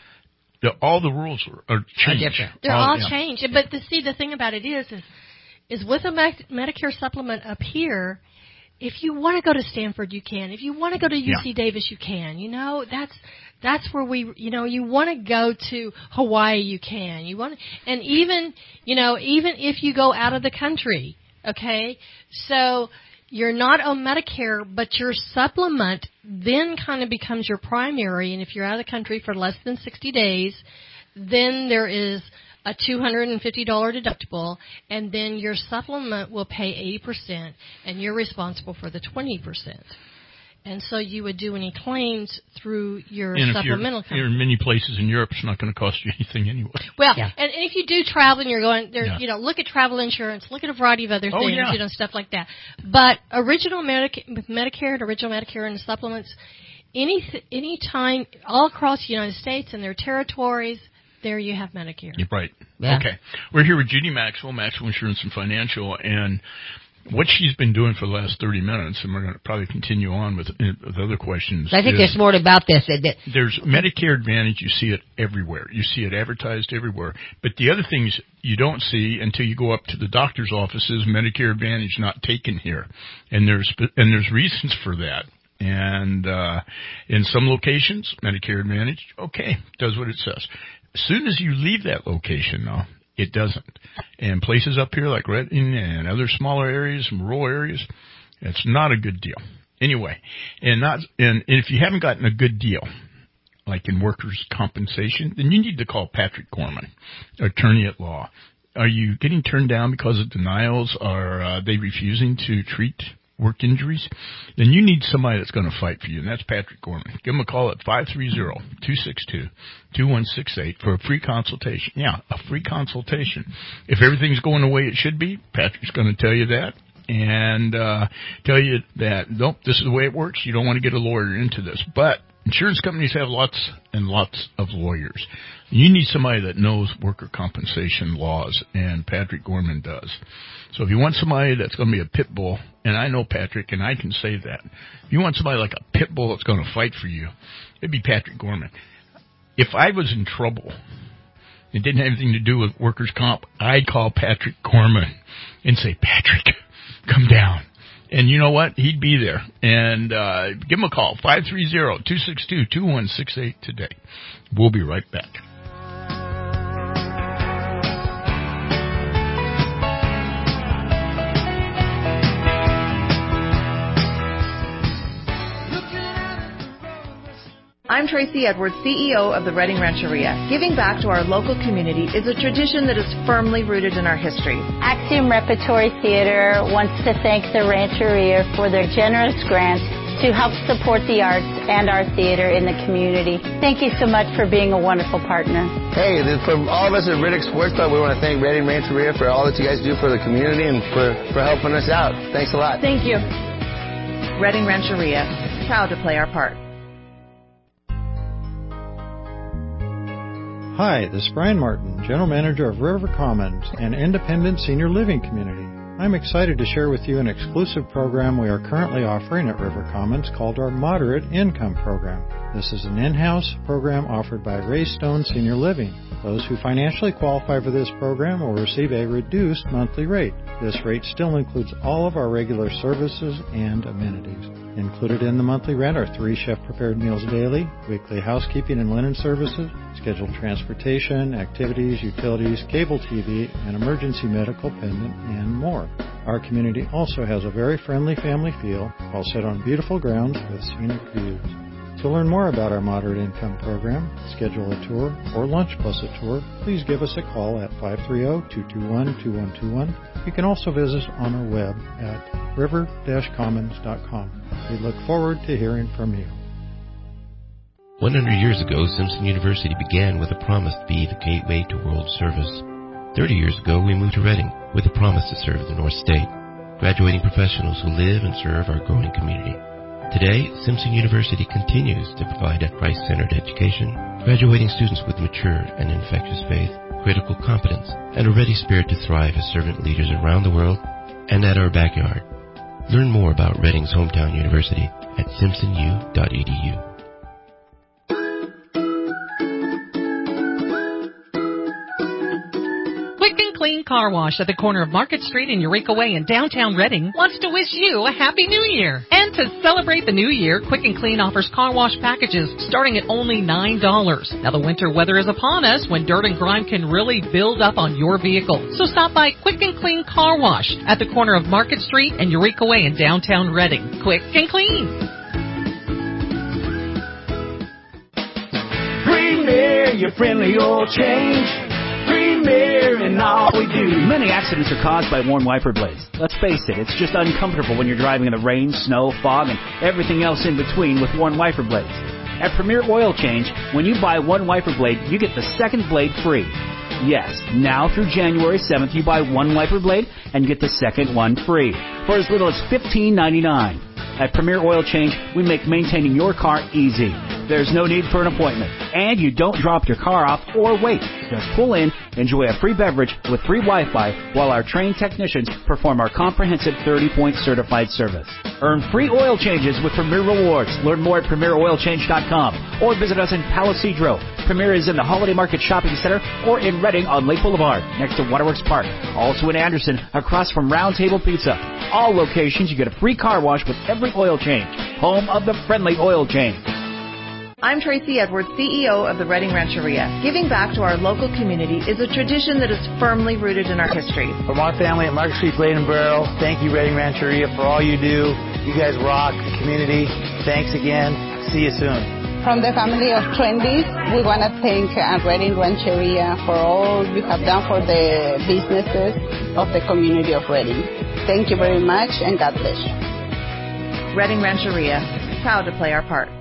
all the rules are changed. They're all changed. But the thing about it is with a Medicare supplement up here, if you want to go to Stanford, you can. If you want to go to UC Davis, you can. That's where you want to go to Hawaii, you can. And even if you go out of the country, okay? So you're not on Medicare, but your supplement then kind of becomes your primary. And if you're out of the country for less than 60 days, then there is a $250 deductible, and then your supplement will pay 80%, and you're responsible for the 20%. And so you would do any claims through your supplemental company. You're in many places in Europe, it's not going to cost you anything anyway. Well, and if you do travel and you're going there, look at travel insurance, look at a variety of other things, stuff like that. But original Medicare and the supplements, any time all across the United States and their territories, there you have Medicare. You're right. Yeah. Okay. We're here with Judy Maxwell Insurance and Financial, and what she's been doing for the last 30 minutes, and we're going to probably continue on with other questions. I think there's more about this. There's Medicare Advantage. You see it everywhere. You see it advertised everywhere. But the other things you don't see until you go up to the doctor's offices, Medicare Advantage not taken here. And there's reasons for that. And in some locations, Medicare Advantage, does what it says. As soon as you leave that location, though, it doesn't. And places up here like Redding and other smaller areas, rural areas, it's not a good deal. Anyway, and if you haven't gotten a good deal, like in workers' compensation, then you need to call Patrick Gorman, attorney at law. Are you getting turned down because of denials? Are they refusing to treat work injuries? Then you need somebody that's going to fight for you, and that's Patrick Gorman. Give him a call at 530-262-2168 for a free consultation. Yeah, a free consultation. If everything's going the way it should be, Patrick's going to tell you that and tell you that, nope, this is the way it works. You don't want to get a lawyer into this. But insurance companies have lots and lots of lawyers. You need somebody that knows worker compensation laws, and Patrick Gorman does. So if you want somebody that's going to be a pit bull, and I know Patrick, and I can say that, if you want somebody like a pit bull that's going to fight for you, it'd be Patrick Gorman. If I was in trouble, it didn't have anything to do with workers' comp, I'd call Patrick Gorman and say, Patrick, come down. And you know what? He'd be there. And give him a call, 530-262-2168 today. We'll be right back. I'm Tracy Edwards, CEO of the Redding Rancheria. Giving back to our local community is a tradition that is firmly rooted in our history. Axiom Repertory Theater wants to thank the Rancheria for their generous grant to help support the arts and our theater in the community. Thank you so much for being a wonderful partner. Hey, from all of us at Riddick Sports Club, we want to thank Redding Rancheria for all that you guys do for the community and for helping us out. Thanks a lot. Thank you. Redding Rancheria, proud to play our part. Hi, this is Brian Martin, General Manager of River Commons, an independent senior living community. I'm excited to share with you an exclusive program we are currently offering at River Commons called our Moderate Income Program. This is an in-house program offered by Raystone Senior Living. Those who financially qualify for this program will receive a reduced monthly rate. This rate still includes all of our regular services and amenities. Included in the monthly rent are 3 chef-prepared meals daily, weekly housekeeping and linen services, scheduled transportation, activities, utilities, cable TV, and emergency medical pendant, and more. Our community also has a very friendly family feel while set on beautiful grounds with scenic views. To learn more about our Moderate Income Program, schedule a tour, or lunch plus a tour, please give us a call at 530-221-2121. You can also visit us on our web at river-commons.com. We look forward to hearing from you. 100 years ago, Simpson University began with a promise to be the gateway to world service. 30 years ago, we moved to Reading with a promise to serve the North State, graduating professionals who live and serve our growing community. Today, Simpson University continues to provide a Christ-centered education, graduating students with mature and infectious faith, critical competence, and a ready spirit to thrive as servant leaders around the world and at our backyard. Learn more about Reading's hometown university at simpsonu.edu. Quick and Clean Car Wash at the corner of Market Street and Eureka Way in downtown Reading wants to wish you a Happy New Year. And to celebrate the new year, Quick and Clean offers car wash packages starting at only $9. Now the winter weather is upon us when dirt and grime can really build up on your vehicle. So stop by Quick and Clean Car Wash at the corner of Market Street and Eureka Way in downtown Reading. Quick and Clean. Premier, your friendly oil change. Premier in all we do. Many accidents are caused by worn wiper blades. Let's face it, it's just uncomfortable when you're driving in the rain, snow, fog, and everything else in between with worn wiper blades. At Premier Oil Change, when you buy one wiper blade, you get the second blade free. Yes, now through January 7th, you buy one wiper blade and get the second one free for as little as $15.99. At Premier Oil Change, we make maintaining your car easy. There's no need for an appointment, and you don't drop your car off or wait. Just pull in, enjoy a free beverage with free Wi-Fi while our trained technicians perform our comprehensive 30-point certified service. Earn free oil changes with Premier Rewards. Learn more at PremierOilChange.com or visit us in Palo Premier is in the Holiday Market Shopping Center or in Reading on Lake Boulevard next to Waterworks Park. Also in Anderson across from Round Table Pizza. All locations you get a free car wash with every oil change. Home of the friendly oil change. I'm Tracy Edwards, CEO of the Reading Rancheria. Giving back to our local community is a tradition that is firmly rooted in our history. From our family at Market Street Blade and Barrel, thank you, Reading Rancheria, for all you do. You guys rock the community. Thanks again. See you soon. From the family of Trendies, we want to thank Reading Rancheria for all you have done for the businesses of the community of Reading. Thank you very much, and God bless you. Reading Rancheria, proud to play our part.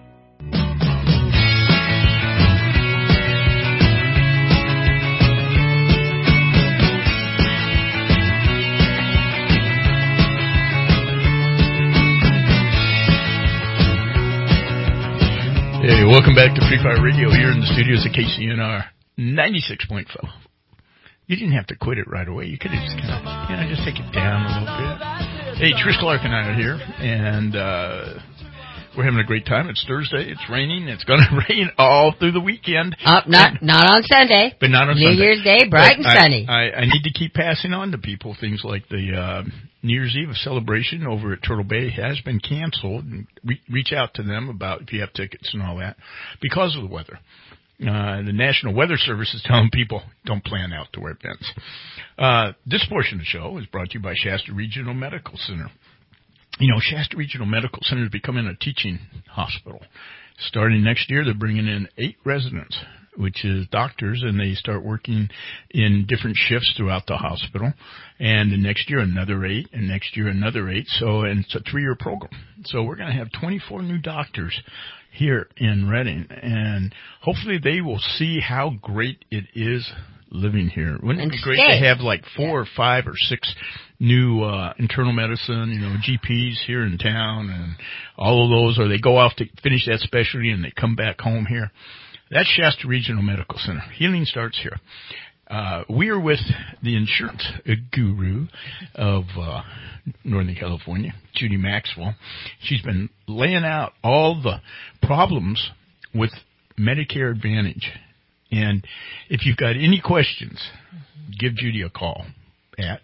Hey, welcome back to Free Fire Radio here in the studios at KCNR 96.4. You didn't have to quit it right away. You could have just kind of, just take it down a little bit. Hey, Trish Clark and I are here, and we're having a great time. It's Thursday. It's raining. It's going to rain all through the weekend. Not on Sunday. But not on New Sunday. New Year's Day, bright and sunny. I need to keep passing on to people things like the New Year's Eve celebration over at Turtle Bay has been canceled. And reach out to them about if you have tickets and all that because of the weather. The National Weather Service is telling people don't plan outdoor events. This portion of the show is brought to you by Shasta Regional Medical Center. You know, Shasta Regional Medical Center is becoming a teaching hospital. Starting next year, they're bringing in 8 residents, which is doctors, and they start working in different shifts throughout the hospital. And the next year, another 8, and next year, another 8. And it's a 3-year program. So we're going to have 24 new doctors here in Reading, and hopefully they will see how great it is living here. Wouldn't it be great to have like 4 or 5 or 6 new internal medicine, GPs here in town, and all of those, or they go off to finish that specialty and they come back home here? That's Shasta Regional Medical Center. Healing starts here. We are with the insurance guru of Northern California, Judy Maxwell. She's been laying out all the problems with Medicare Advantage. And if you've got any questions, give Judy a call at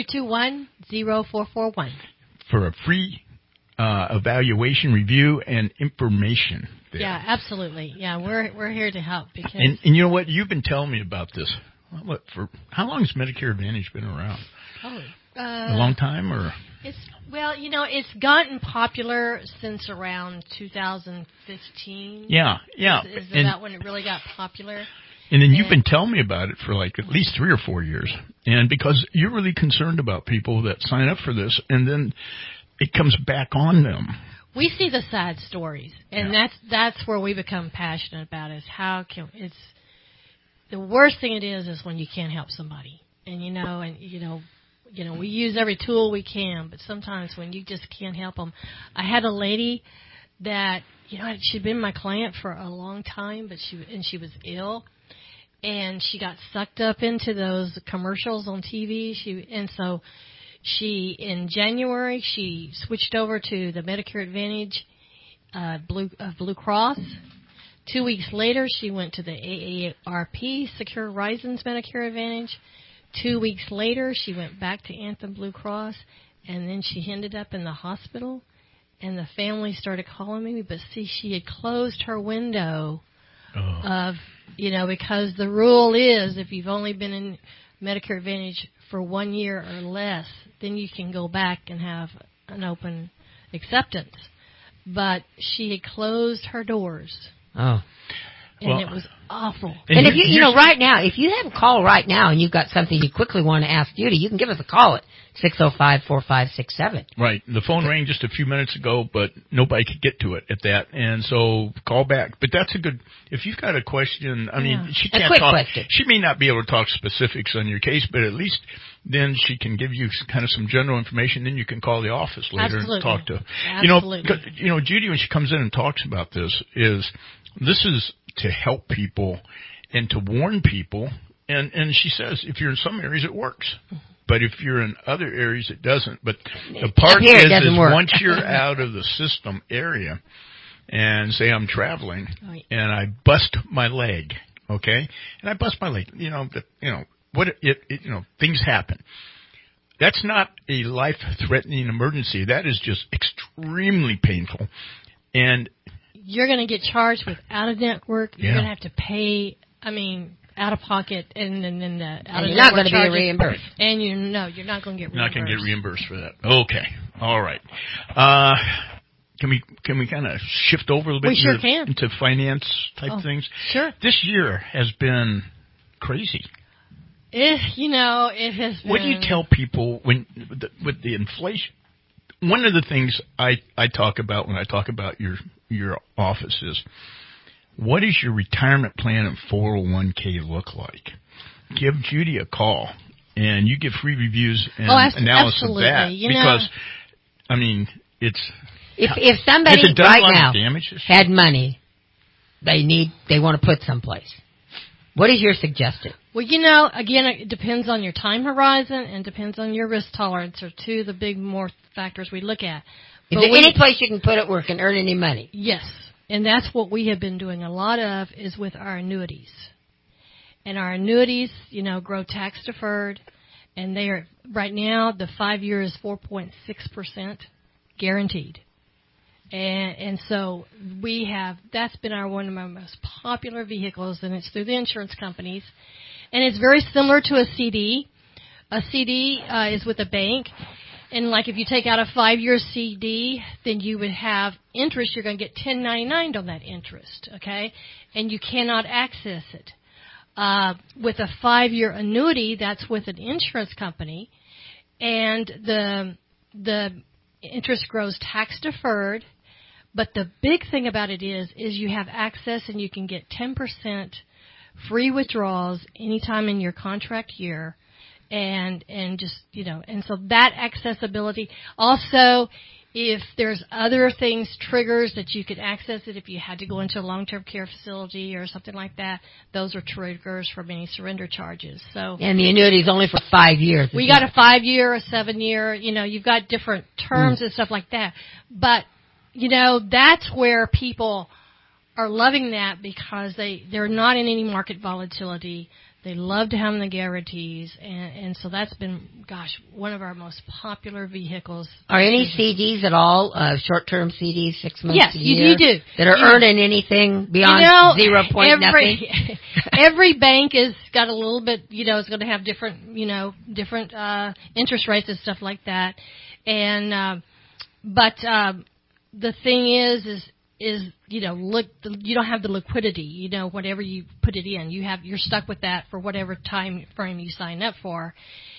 221-0441 for a free evaluation, review, and information there. Yeah, absolutely. Yeah, we're here to help. Because and you know what? You've been telling me about this. What, for how long has Medicare Advantage been around? A long time, or? It's gotten popular since around 2015. Yeah. Is that when it really got popular? And then you've been telling me about it for like at least 3 or 4 years. And because you're really concerned about people that sign up for this, and then it comes back on them. We see the sad stories, and that's where we become passionate about is it's the worst thing it is when you can't help somebody. And we use every tool we can, but sometimes when you just can't help them. I had a lady that, she'd been my client for a long time, but she was ill, and she got sucked up into those commercials on TV. So in January, she switched over to the Medicare Advantage Blue Cross. 2 weeks later, she went to the AARP Secure Horizons Medicare Advantage. 2 weeks later, she went back to Anthem Blue Cross, and then she ended up in the hospital, and the family started calling me. But see, she had closed her window of, because the rule is if you've only been in Medicare Advantage for 1 year or less, then you can go back and have an open acceptance. But she had closed her doors. Oh. And it was awful. And if you right now, if you have a call right now and you've got something you quickly want to ask Judy, you can give us a call at 605-4567. Right. The phone rang just a few minutes ago, but nobody could get to it at that. And so call back. But that's a good, if you've got a question, she can't talk. Question. She may not be able to talk specifics on your case, but at least then she can give you kind of some general information. Then you can call the office later and talk to. Judy, when she comes in and talks about this is to help people and to warn people. And she says if you're in some areas, it works. But if you're in other areas, it doesn't. But the part is once you're out of the system area and say I'm traveling and I bust my leg, okay? And I bust my leg, things happen. That's not a life-threatening emergency. That is just extremely painful. And you're going to get charged with out-of-network. You're going to have to pay, out of pocket, and then the out of you're not going to be reimbursed. And you're not going to get reimbursed. Not going to get reimbursed for that. Okay. All right. Can we kind of shift over a little bit into finance type things? Sure. This year has been crazy. It has been. What do you tell people with the inflation? One of the things I talk about when I talk about your office is, what does your retirement plan and 401k look like? Give Judy a call, and you get free reviews and analysis of that. Because, it's... If somebody right now had money they want to put someplace, what is your suggestion? Well, again, it depends on your time horizon and depends on your risk tolerance are two of the big more factors we look at. Is there any place you can put it where it can earn any money? Yes. And that's what we have been doing a lot of is with our annuities. And our annuities, grow tax deferred. And they are, right now, the 5 year is 4.6% guaranteed. And so that's been one of our most popular vehicles, and it's through the insurance companies. And it's very similar to a CD. A CD is with a bank. And like if you take out a 5-year CD, then you would have interest. You're going to get 1099 on that interest, okay? And you cannot access it. With a 5-year annuity, that's with an insurance company, and the interest grows tax deferred. But the big thing about it is you have access and you can get 10% free withdrawals anytime in your contract year. And just, and so that accessibility. Also, If there's other things, triggers that you could access it, if you had to go into a long-term care facility or something like that, those are triggers for any surrender charges. So, and the annuity is only for 5 years. We got a 5-year, a 7-year, you've got different terms and stuff like that. But, that's where people are loving that because they're not in any market volatility. They love to have the guarantees, and so that's been, one of our most popular vehicles. Are any CDs at all, short-term CDs, 6 months yes, a year? Yes, you do. That are earning anything beyond 0 point nothing? Every bank is got a little bit, is going to have different, different interest rates and stuff like that. And, but the thing is look, you don't have the liquidity, whatever you put it in, you're stuck with that for whatever time frame you sign up for,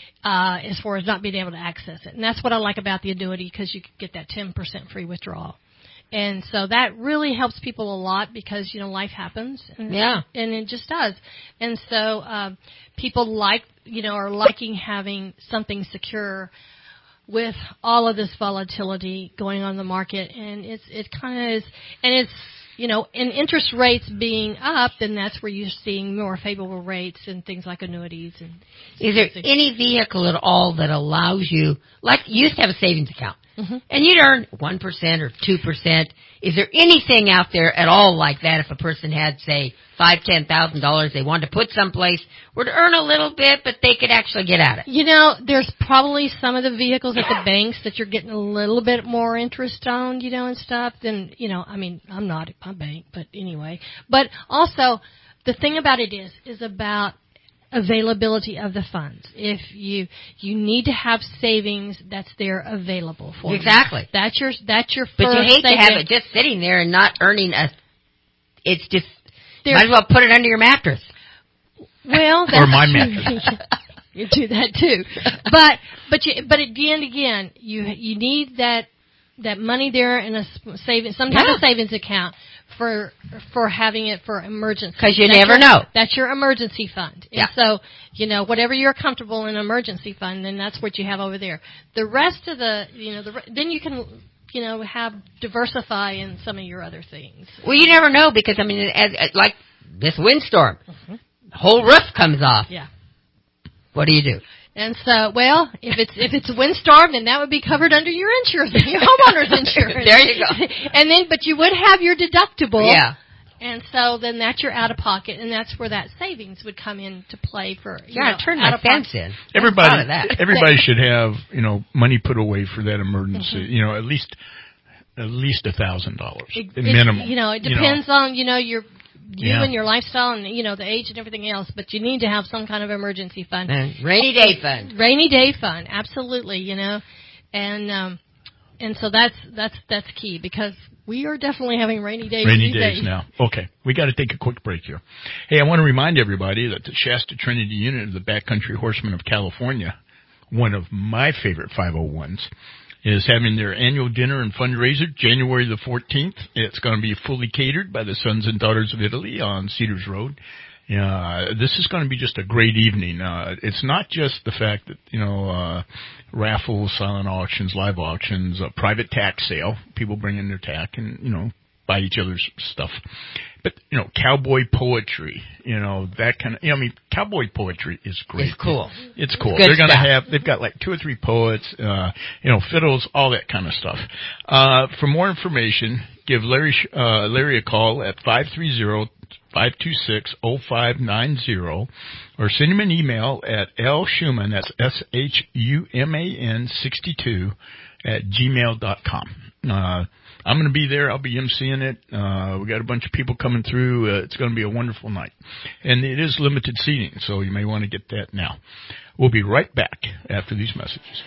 as far as not being able to access it. And that's what I like about the annuity, because you get that 10% free withdrawal. And so that really helps people a lot because, life happens. And, and it just does. And so, people are liking having something secure with all of this volatility going on in the market, and it kind of is, and it's, and interest rates being up, then that's where you're seeing more favorable rates and things like annuities. And is there any vehicle at all that allows you, like you used to have a savings account, and you'd earn 1% or 2%. Is there anything out there at all like that if a person had, say, $5,000, $10,000 they wanted to put someplace, were to earn a little bit, but they could actually get at it? There's probably some of the vehicles at the banks that you're getting a little bit more interest on, and stuff. Than, I'm not at my bank, but anyway. But also, the thing about it is about availability of the funds. If you need to have savings that's there available for you. Exactly. That's your first. But you hate to have it just sitting there and not earning it's just, might as well put it under your mattress. Well, that's or my mattress. You do that too. But again, you need that money there in a some type of savings account for having it for emergency. Because you never know. That's your emergency fund. Yeah. And so, whatever you're comfortable in an emergency fund, then that's what you have over there. The rest of then you can, have diversify in some of your other things. Well, you never know because, like this windstorm, the whole roof comes off. Yeah. What do you do? And so, if it's a windstorm, then that would be covered under your insurance, your homeowner's insurance. There you go. And then, but you would have your deductible. Yeah. And so then that's your out of pocket, and that's where that savings would come into play for. Turn my fence in. Everybody should have money put away for that emergency. At least $1,000 minimum. It depends on your. And your lifestyle and, the age and everything else, but you need to have some kind of emergency fund. Rainy day fund. Rainy day fund, absolutely, And so that's key because we are definitely having rainy days. Rainy days now. Okay. We got to take a quick break here. Hey, I want to remind everybody that the Shasta Trinity Unit of the Backcountry Horsemen of California, one of my favorite 501s, is having their annual dinner and fundraiser January the 14th. It's going to be fully catered by the Sons and Daughters of Italy on Cedars Road. This is going to be just a great evening. It's not just the fact that, raffles, silent auctions, live auctions, a private tax sale. People bring in their tack and, buy each other's stuff. But, cowboy poetry, that kind of, cowboy poetry is great. It's cool. It's cool. They're going to they've got like 2 or 3 poets, fiddles, all that kind of stuff. For more information, give Larry a call at 530-526-0590 or send him an email at lschuman, that's SHUMAN 62 @gmail.com. I'm going to be there. I'll be emceeing it. We got a bunch of people coming through. It's going to be a wonderful night. And it is limited seating, so you may want to get that now. We'll be right back after these messages.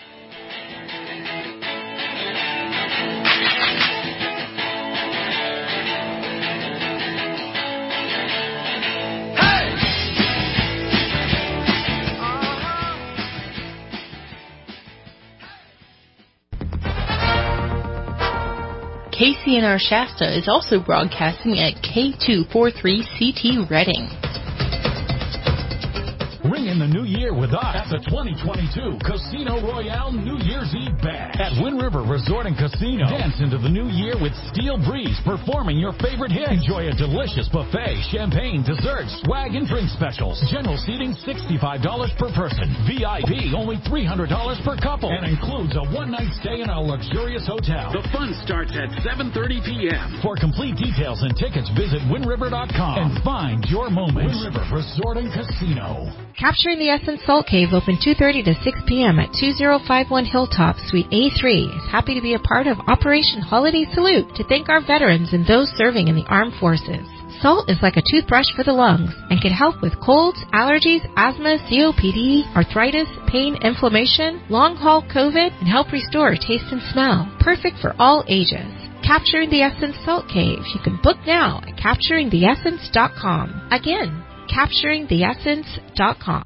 KCNR Shasta is also broadcasting at K243CT Redding. Ring in the new year with us at the 2022 Casino Royale New Year's Eve Bash at Wind River Resort and Casino. Dance into the new year with Steel Breeze performing your favorite hits. Enjoy a delicious buffet, champagne, desserts, swag, and drink specials. General seating $65 per person. VIP only $300 per couple and includes a one-night stay in a luxurious hotel. The fun starts at 7:30 p.m. For complete details and tickets, visit windriver.com and find your moment. Wind River Resort and Casino. Capturing the Essence Salt Cave open 2:30 to 6 p.m. at 2051 Hilltop, Suite A3 is happy to be a part of Operation Holiday Salute to thank our veterans and those serving in the armed forces. Salt is like a toothbrush for the lungs and can help with colds, allergies, asthma, COPD, arthritis, pain, inflammation, long-haul COVID, and help restore taste and smell. Perfect for all ages. Capturing the Essence Salt Cave. You can book now at CapturingTheEssence.com. Again, CapturingTheEssence.com.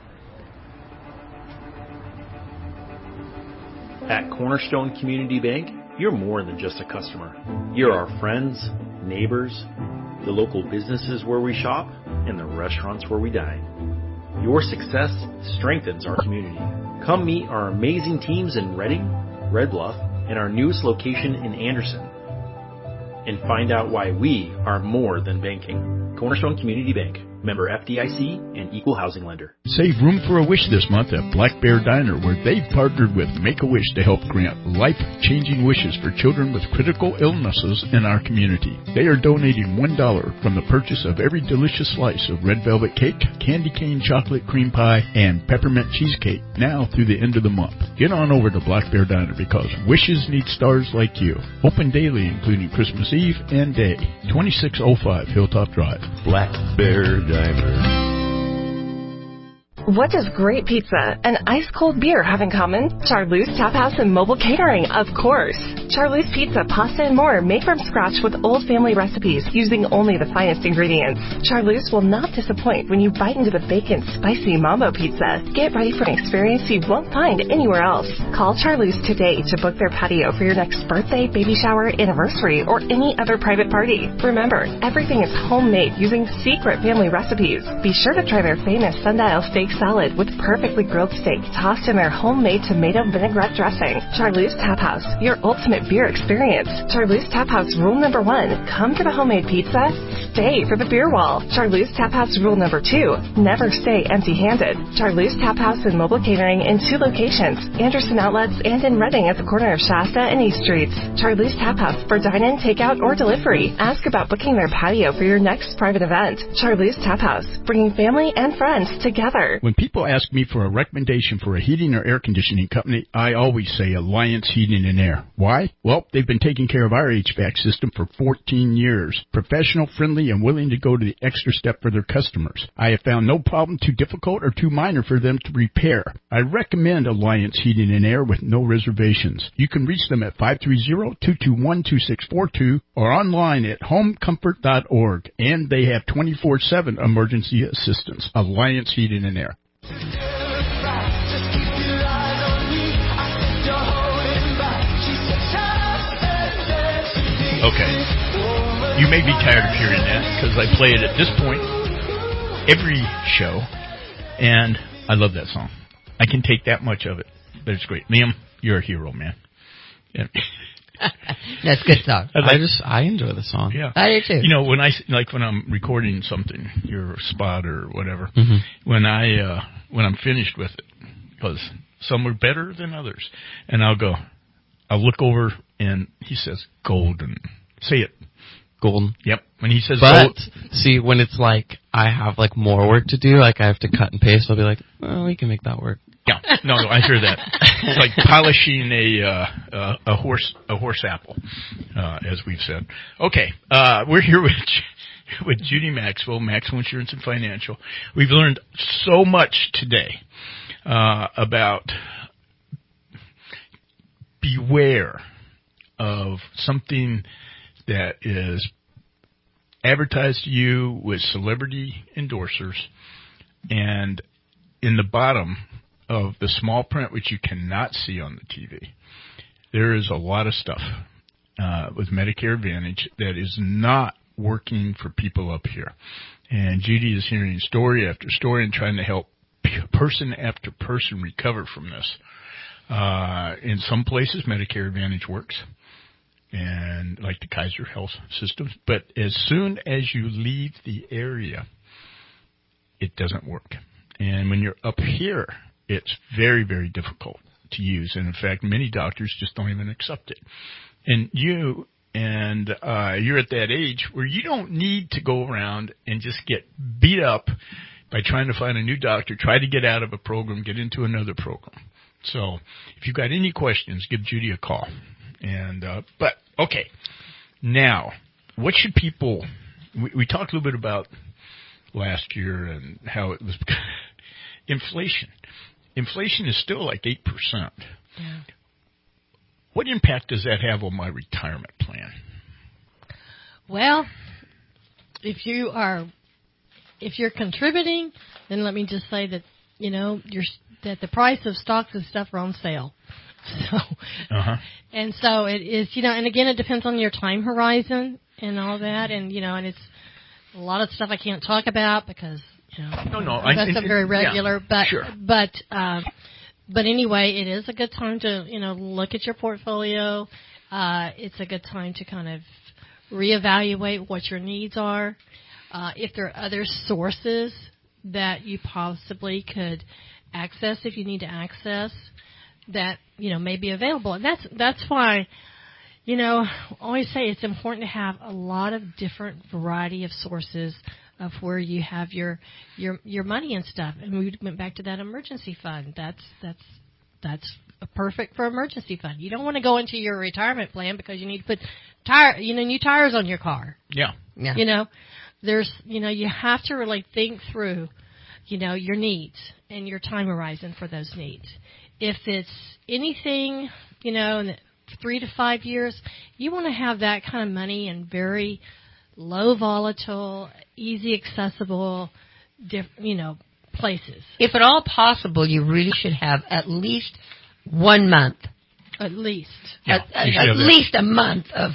At Cornerstone Community Bank, you're more than just a customer. You're our friends, neighbors, the local businesses where we shop, and the restaurants where we dine. Your success strengthens our community. Come meet our amazing teams in Redding, Red Bluff, and our newest location in Anderson. And find out why we are more than banking. Cornerstone Community Bank. Member FDIC and Equal Housing Lender. Save room for a wish this month at Black Bear Diner, where they've partnered with Make-A-Wish to help grant life-changing wishes for children with critical illnesses in our community. They are donating $1 from the purchase of every delicious slice of red velvet cake, candy cane chocolate cream pie, and peppermint cheesecake now through the end of the month. Get on over to Black Bear Diner because wishes need stars like you. Open daily, including Christmas Eve and Day. 2605 Hilltop Drive. Black Bear Diner. What does great pizza and ice-cold beer have in common? Charlie's Tap House and Mobile Catering, of course. Charlie's Pizza, pasta, and more made from scratch with old family recipes using only the finest ingredients. Charlie's will not disappoint when you bite into the bacon, spicy mambo pizza. Get ready for an experience you won't find anywhere else. Call Charlie's today to book their patio for your next birthday, baby shower, anniversary, or any other private party. Remember, everything is homemade using secret family recipes. Be sure to try their famous sundial steak salad with perfectly grilled steak tossed in their homemade tomato vinaigrette dressing. Charlie's Tap House, your ultimate beer experience. Charlie's Tap House rule number 1, come for the homemade pizza, stay for the beer wall. Charlie's Tap House rule number 2, never stay empty-handed. Charlie's Tap House and Mobile Catering in 2 locations, Anderson Outlets and in Redding at the corner of Shasta and East Streets. Charlie's Tap House for dine-in, takeout, or delivery. Ask about booking their patio for your next private event. Charlie's Tap House, bringing family and friends together. When people ask me for a recommendation for a heating or air conditioning company, I always say Alliance Heating and Air. Why? Well, they've been taking care of our HVAC system for 14 years. Professional, friendly, and willing to go to the extra step for their customers. I have found no problem too difficult or too minor for them to repair. I recommend Alliance Heating and Air with no reservations. You can reach them at 530-221-2642 or online at homecomfort.org. And they have 24/7 emergency assistance. Alliance Heating and Air. Okay. You may be tired of hearing that because I play it at this point every show, and I love that song. I can take that much of it, but it's great. Liam, you're a hero, man. Yeah. That's a good song. I enjoy the song. Yeah. I do too. You know, when I'm recording something, your spot or whatever, when I'm finished with it, because some are better than others, and I'll look over and he says golden. Say it. Golden. Yep. When he says gold. See, when it's like I have like more work to do, like I have to cut and paste, I'll be like, well, we can make that work. Yeah. No, I hear that. It's like polishing a horse apple, as we've said. Okay. We're here with Judy Maxwell, Maxwell Insurance and Financial. We've learned so much today about beware of something that is advertised to you with celebrity endorsers, and in the bottom of the small print, which you cannot see on the TV, there is a lot of stuff with Medicare Advantage that is not working for people up here. And Judy is hearing story after story and trying to help person after person recover from this. In some places, Medicare Advantage works, and like the Kaiser Health systems. But as soon as you leave the area, it doesn't work. And when you're up here, it's very, very difficult to use. And in fact, many doctors just don't even accept it. And you're at that age where you don't need to go around and just get beat up by trying to find a new doctor, try to get out of a program, get into another program. So if you've got any questions, give Judy a call. But okay, now what should people? We talked a little bit about last year and how it was inflation. Inflation is still like 8%. Yeah. What impact does that have on my retirement plan? Well, if you're contributing, then let me just say that that the price of stocks and stuff are on sale. So, and so it is, and again, it depends on your time horizon and all that, and and it's a lot of stuff I can't talk about because that's not very regular. Yeah, but sure. but anyway, it is a good time to look at your portfolio. It's a good time to kind of reevaluate what your needs are. If there are other sources that you possibly could access, if you need to access, that may be available, and that's why I always say it's important to have a lot of different variety of sources of where you have your money and stuff. And we went back to that emergency fund. That's perfect for emergency fund. You don't want to go into your retirement plan because you need to put new tires on your car. Yeah. There's you have to really think through your needs and your time horizon for those needs. If it's anything in the 3 to 5 years, you want to have that kind of money in very low volatile, easy accessible, places. If at all possible, you really should have at least 1 month. At least. At least a month of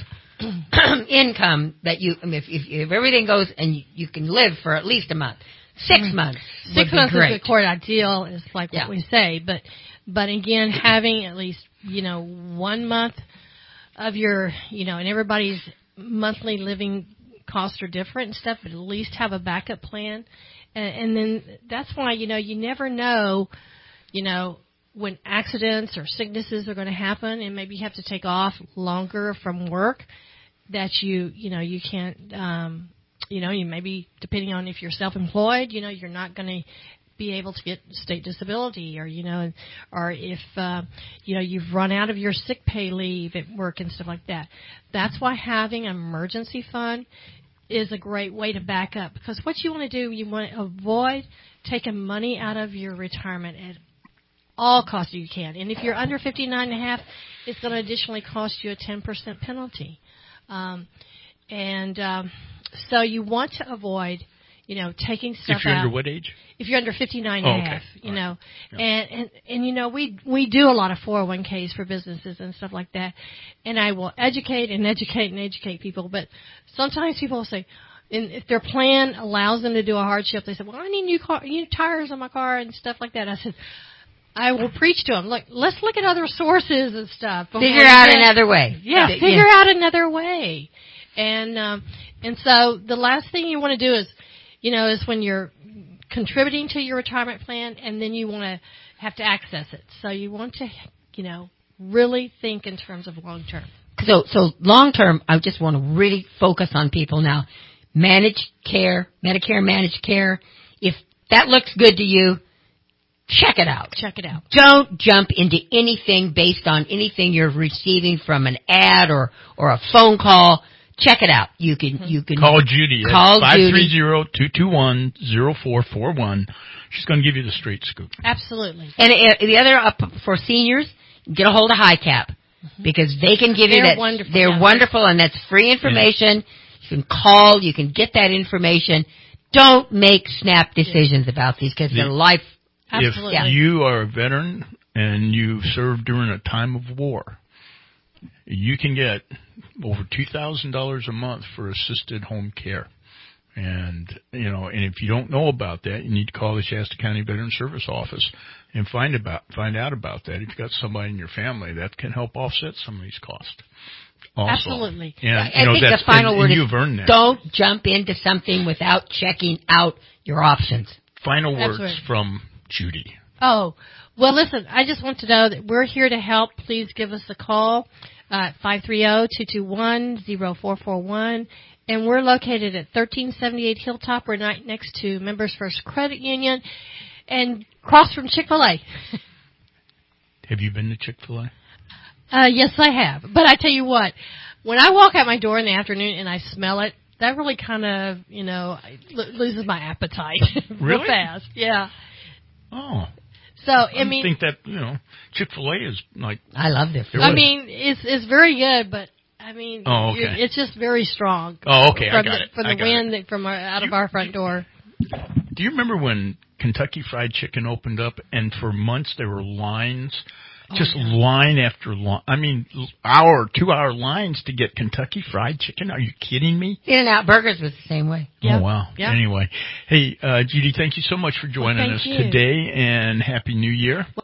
income that if everything goes and you can live for at least a month. 6 months. 6 months great. is the core ideal, is like what we say. But again, having at least 1 month of your and everybody's monthly living costs are different and stuff, but at least have a backup plan. And then that's why you never know when accidents or sicknesses are going to happen, and maybe you have to take off longer from work, that you can't you maybe, depending on if you're self-employed, you're not going to be able to get state disability, or or if you've run out of your sick pay leave at work and stuff like that. That's why having an emergency fund is a great way to back up, because what you want to do, you want to avoid taking money out of your retirement at all costs you can. And if you're under 59.5, it's going to additionally cost you a 10% penalty. So you want to avoid, taking stuff out. If you're under what age? If you're under 59.5, and we do a lot of 401ks for businesses and stuff like that, and I will educate people, but sometimes people will say, and if their plan allows them to do a hardship, they say, well, I need new tires on my car and stuff like that. I said, I will preach to them, look, let's look at other sources and stuff. Figure out another way. Yeah, figure out another way. And so the last thing you want to do is, is when you're contributing to your retirement plan, and then you want to have to access it. So you want to, really think in terms of long term. So long term, I just want to really focus on people now. Managed care, Medicare managed care. If that looks good to you, check it out. Don't jump into anything based on anything you're receiving from an ad or a phone call. Check it out. You can call Judy at 530-221-0441. She's going to give you the straight scoop. Absolutely. And the other for seniors, get a hold of HiCap, because they can give you that. Wonderful. They're wonderful, and that's free information. You can call. You can get that information. Don't make snap decisions about these, because they're life. Absolutely. If you are a veteran and you served during a time of war, you can get over $2,000 a month for assisted home care. And, and if you don't know about that, you need to call the Shasta County Veteran Service Office and find out about that. If you've got somebody in your family, that can help offset some of these costs. Also. Absolutely. And, I think the final word you've earned is that. don't jump into something without checking out your options. Final words Absolutely. from Judy. Oh, well, listen, I just want to know that we're here to help. Please give us a call at 530-221-0441. And we're located at 1378 Hilltop. We're right next to Members First Credit Union and across from Chick-fil-A. Have you been to Chick-fil-A? Yes, I have. But I tell you what, when I walk out my door in the afternoon and I smell it, that really kind of, loses my appetite real Really? fast. Yeah. Oh. So, I mean, think that, Chick-fil-A is like... I love their food. I mean, it's very good, but I mean, it's just very strong. Oh, okay, I from got it. From the wind from out of our front door. Do you remember when Kentucky Fried Chicken opened up and for months there were lines? Line after line. I mean, 2-hour lines to get Kentucky Fried Chicken. Are you kidding me? In-N-Out Burgers was the same way. Yeah. Oh, wow. Yeah. Anyway. Hey, Judy, thank you so much for joining us you. today, and Happy New Year.